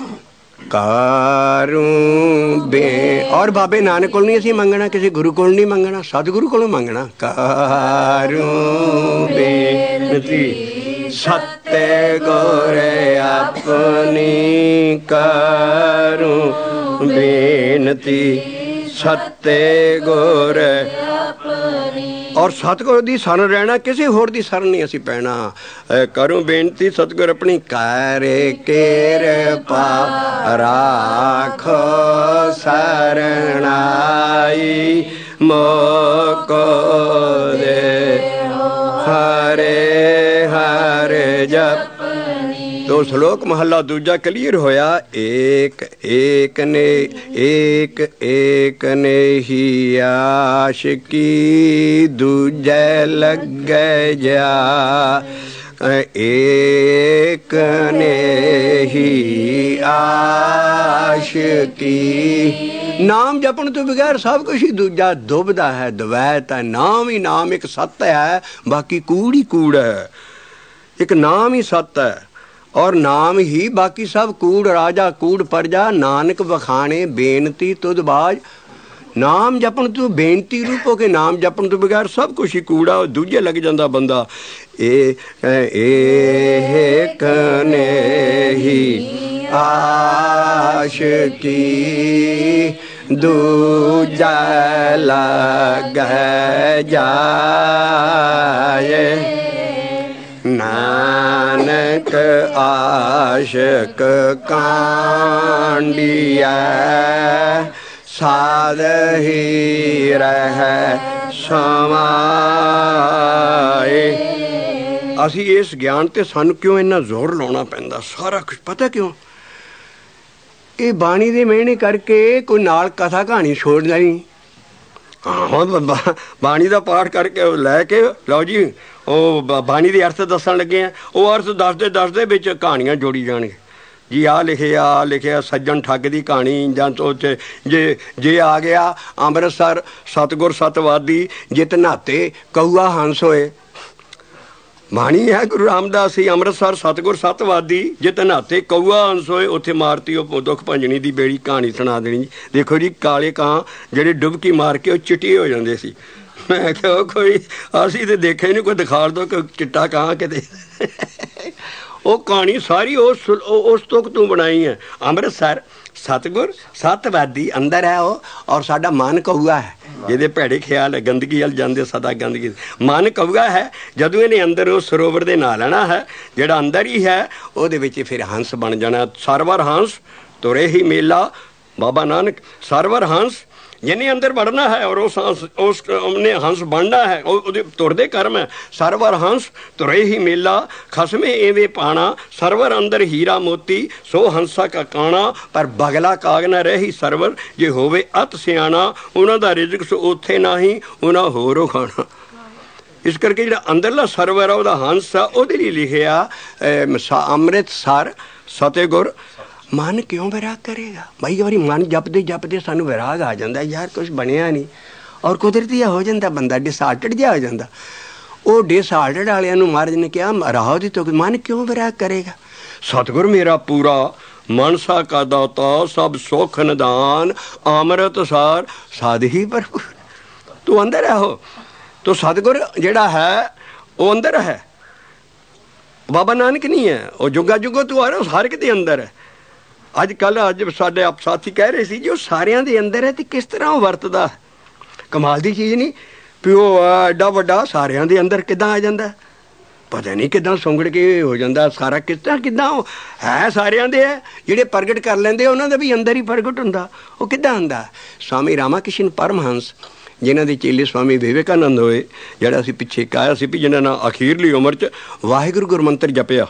कारूं बे। और बाबे नानक को नहीं असीं मंगना, किसी गुरु को नहीं मंगना, सतगुरु को मंगना। कारूं बेनती सत्य गुर अपनी, कारूं बेनती सत्य गुर अपनी। और सतगुर दी शरण रहना, किसी होर दी शरण नहीं असीं पैना। करूं बेनती सतगुर अपनी, करे किरपा राखो शरणाई, मोको दे हरे हर जपनी। तो श्लोक महला दूजा क्लियर होया, एक एक ने एक एक ने ही आशिकी, दूजे लग जा, एक ने ही आशिकी। नाम जपन तो बगैर सब कुछ ही दूजा दुबदा है, द्वैत है। नाम ही नाम एक सत्य है, बाकी कूड़ ही कूड़ है। एक नाम ही सत्य है और नाम ही बाकी सब कूड़। राजा कूड़ प्रजा, नानक वखाणे बेनती तुद बाज। नाम जपन तू बेनती रूप हो के नाम जपन तो बगैर सब कुछ ही कूड़ा, दूजे लग जाता बंदा। एक ने ही आशिकी, दूजा लग जाए, नानक आशिक कांडिया, साध ही रह समाए। असी इस ज्ञान ते सानू क्यों इन्ना जोर लाना पैंदा, सारा कुछ पता क्यों? ये बाणी दे मेहने करके कोई नाल कथा कहानी छोड़ना नहीं। हाँ बाणी का पाठ करके लैके लो जी वो बाणी के अर्थ दसन लगे हैं, वो अर्थ दसदे दसदे विच कहानियां जोड़ी जाणगे जी। आ लिखे सज्जन ठग की कहानी, जां तो जे आ गया अमृतसर सतगुर सतवादी जित नहाते कौआ हंस होए। बाणी है गुरु रामदास जी, अमृतसर सतगुर सतवादी जित नहाते कौआ हंस होए, उत्थे मारती वो दुख भंजनी की बेड़ी कहानी सुना देनी। देखो जी काले कां ਜਿਹੜੇ डुबकी मार के चिट्टे हो जाते सी। मैं क्या कोई असी तो देखे नहीं, कोई दिखा दो कि चिट्टा कां किते। वो कहानी सारी उस तुक तू बनाई है। अमृतसर सतगुर सतवादी अंदर है वो, और साडा मन कौआ है जिहदे भैड़े ख्याल है, गंदगी हल जाते सदा गंदगी। मन कौआ है, जदों इन्हें अंदर उस सरोवर दे नहा लेना है, जिहड़ा अंदर ही है उहदे विच फिर हंस बन जाना। सरवर हंस तुरे ही मेला, बाबा नानक सरवर हंस जिन्हें अंदर बढ़ना है और उसने हंस बनना है, तुरदे कर्म है। सरवर हंस तुरे ही मेला, खसमे एवे पाना, सरवर अंदर हीरा मोती, सो हंसा का काना, पर बगला काग न रही सरवर, जे होवे अत सियाना, उन्हां दा रिजक सो उथे नाही, उन्हां होरो खाना। इस करके जो अंदरला सरवर है वह हंस है, वो लिखिया अमृतसर सतगुर। मन क्यों विराग करेगा भाई? बारी मन जपते जपते सानू विराग आ जाता यार, कुछ बनया नहीं, और कुदरती हो जाता बंदा डिसार्टड जिहा हो जाता। वो डिसार्टड वालियां नूं महाराज ने कहा राहो दी तो मन क्यों विराग करेगा? सतगुर मेरा पूरा मनसा का दाता, सब सुख निदान, अमृतसर साध ही भरपूर। तू अंदर है हो, तो सतगुर जिहड़ा है वो अंदर है, बाबा नानक नहीं है। वो जुगा जुगो तू आ रहा हर किते अंदर है। अज साडे आप साथी कह रहे थे जो सारियां दे अंदर है तो किस तरह वरतदा। कमाल की चीज़ नहीं, प्यो एडा वड्डा सारियां दे अंदर किदां आ जांदा। पता नहीं किदां सुंगड़ के हो जाता सारा, किदां है सारिਆਂ ਦੇ है ਜਿਹੜੇ प्रगट कर लेंदे ਉਹਨਾਂ ਦਾ भी अंदर ही प्रगट ਹੁੰਦਾ। ਉਹ किदां ਹੁੰਦਾ? स्वामी रामाकृष्ण परमहंस जिन्हों के चेले स्वामी विवेकानंद होए, जोड़ा असीं पिछे एक आया सी भी जिन्होंने ना अखीरली उम्र च वाहिगुरू गुरमंत्र जपिया,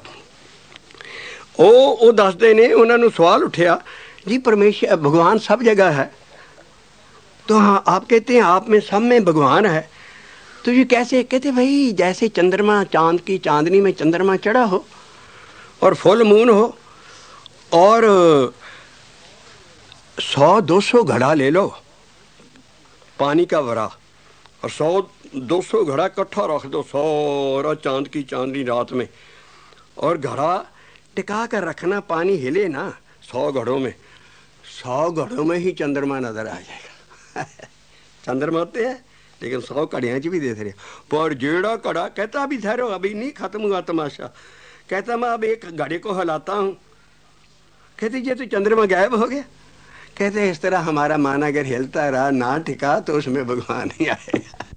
वो दसते ने, उन्होंने सवाल उठिया जी परमेश्वर भगवान सब जगह है, तो हाँ आप कहते हैं आप में सब में भगवान है, तो ये कैसे? कहते भाई जैसे चंद्रमा, चांद की चांदनी में चंद्रमा चढ़ा हो और फुल मून हो और 100-200 घड़ा ले लो पानी का वरा और 100-200 घड़ा इकट्ठा रख दो सारा चांद की चांदनी रात में, और घड़ा टिका कर रखना, पानी हिले ना 100 घड़ों में, 100 घड़ों में ही चंद्रमा नजर आ जाएगा। चंद्रमा होते हैं लेकिन 100 घड़ियाँ भी देते रहे, पर जेड़ा घड़ा कहता अभी ठहरो अभी नहीं खत्म हुआ तमाशा, कहता मैं अब एक घड़े को हिलाता हूँ, कहते ये तो चंद्रमा गायब हो गया। कहते इस तरह हमारा मन अगर हिलता रहा ना टिका तो उसमें भगवान नहीं आएगा।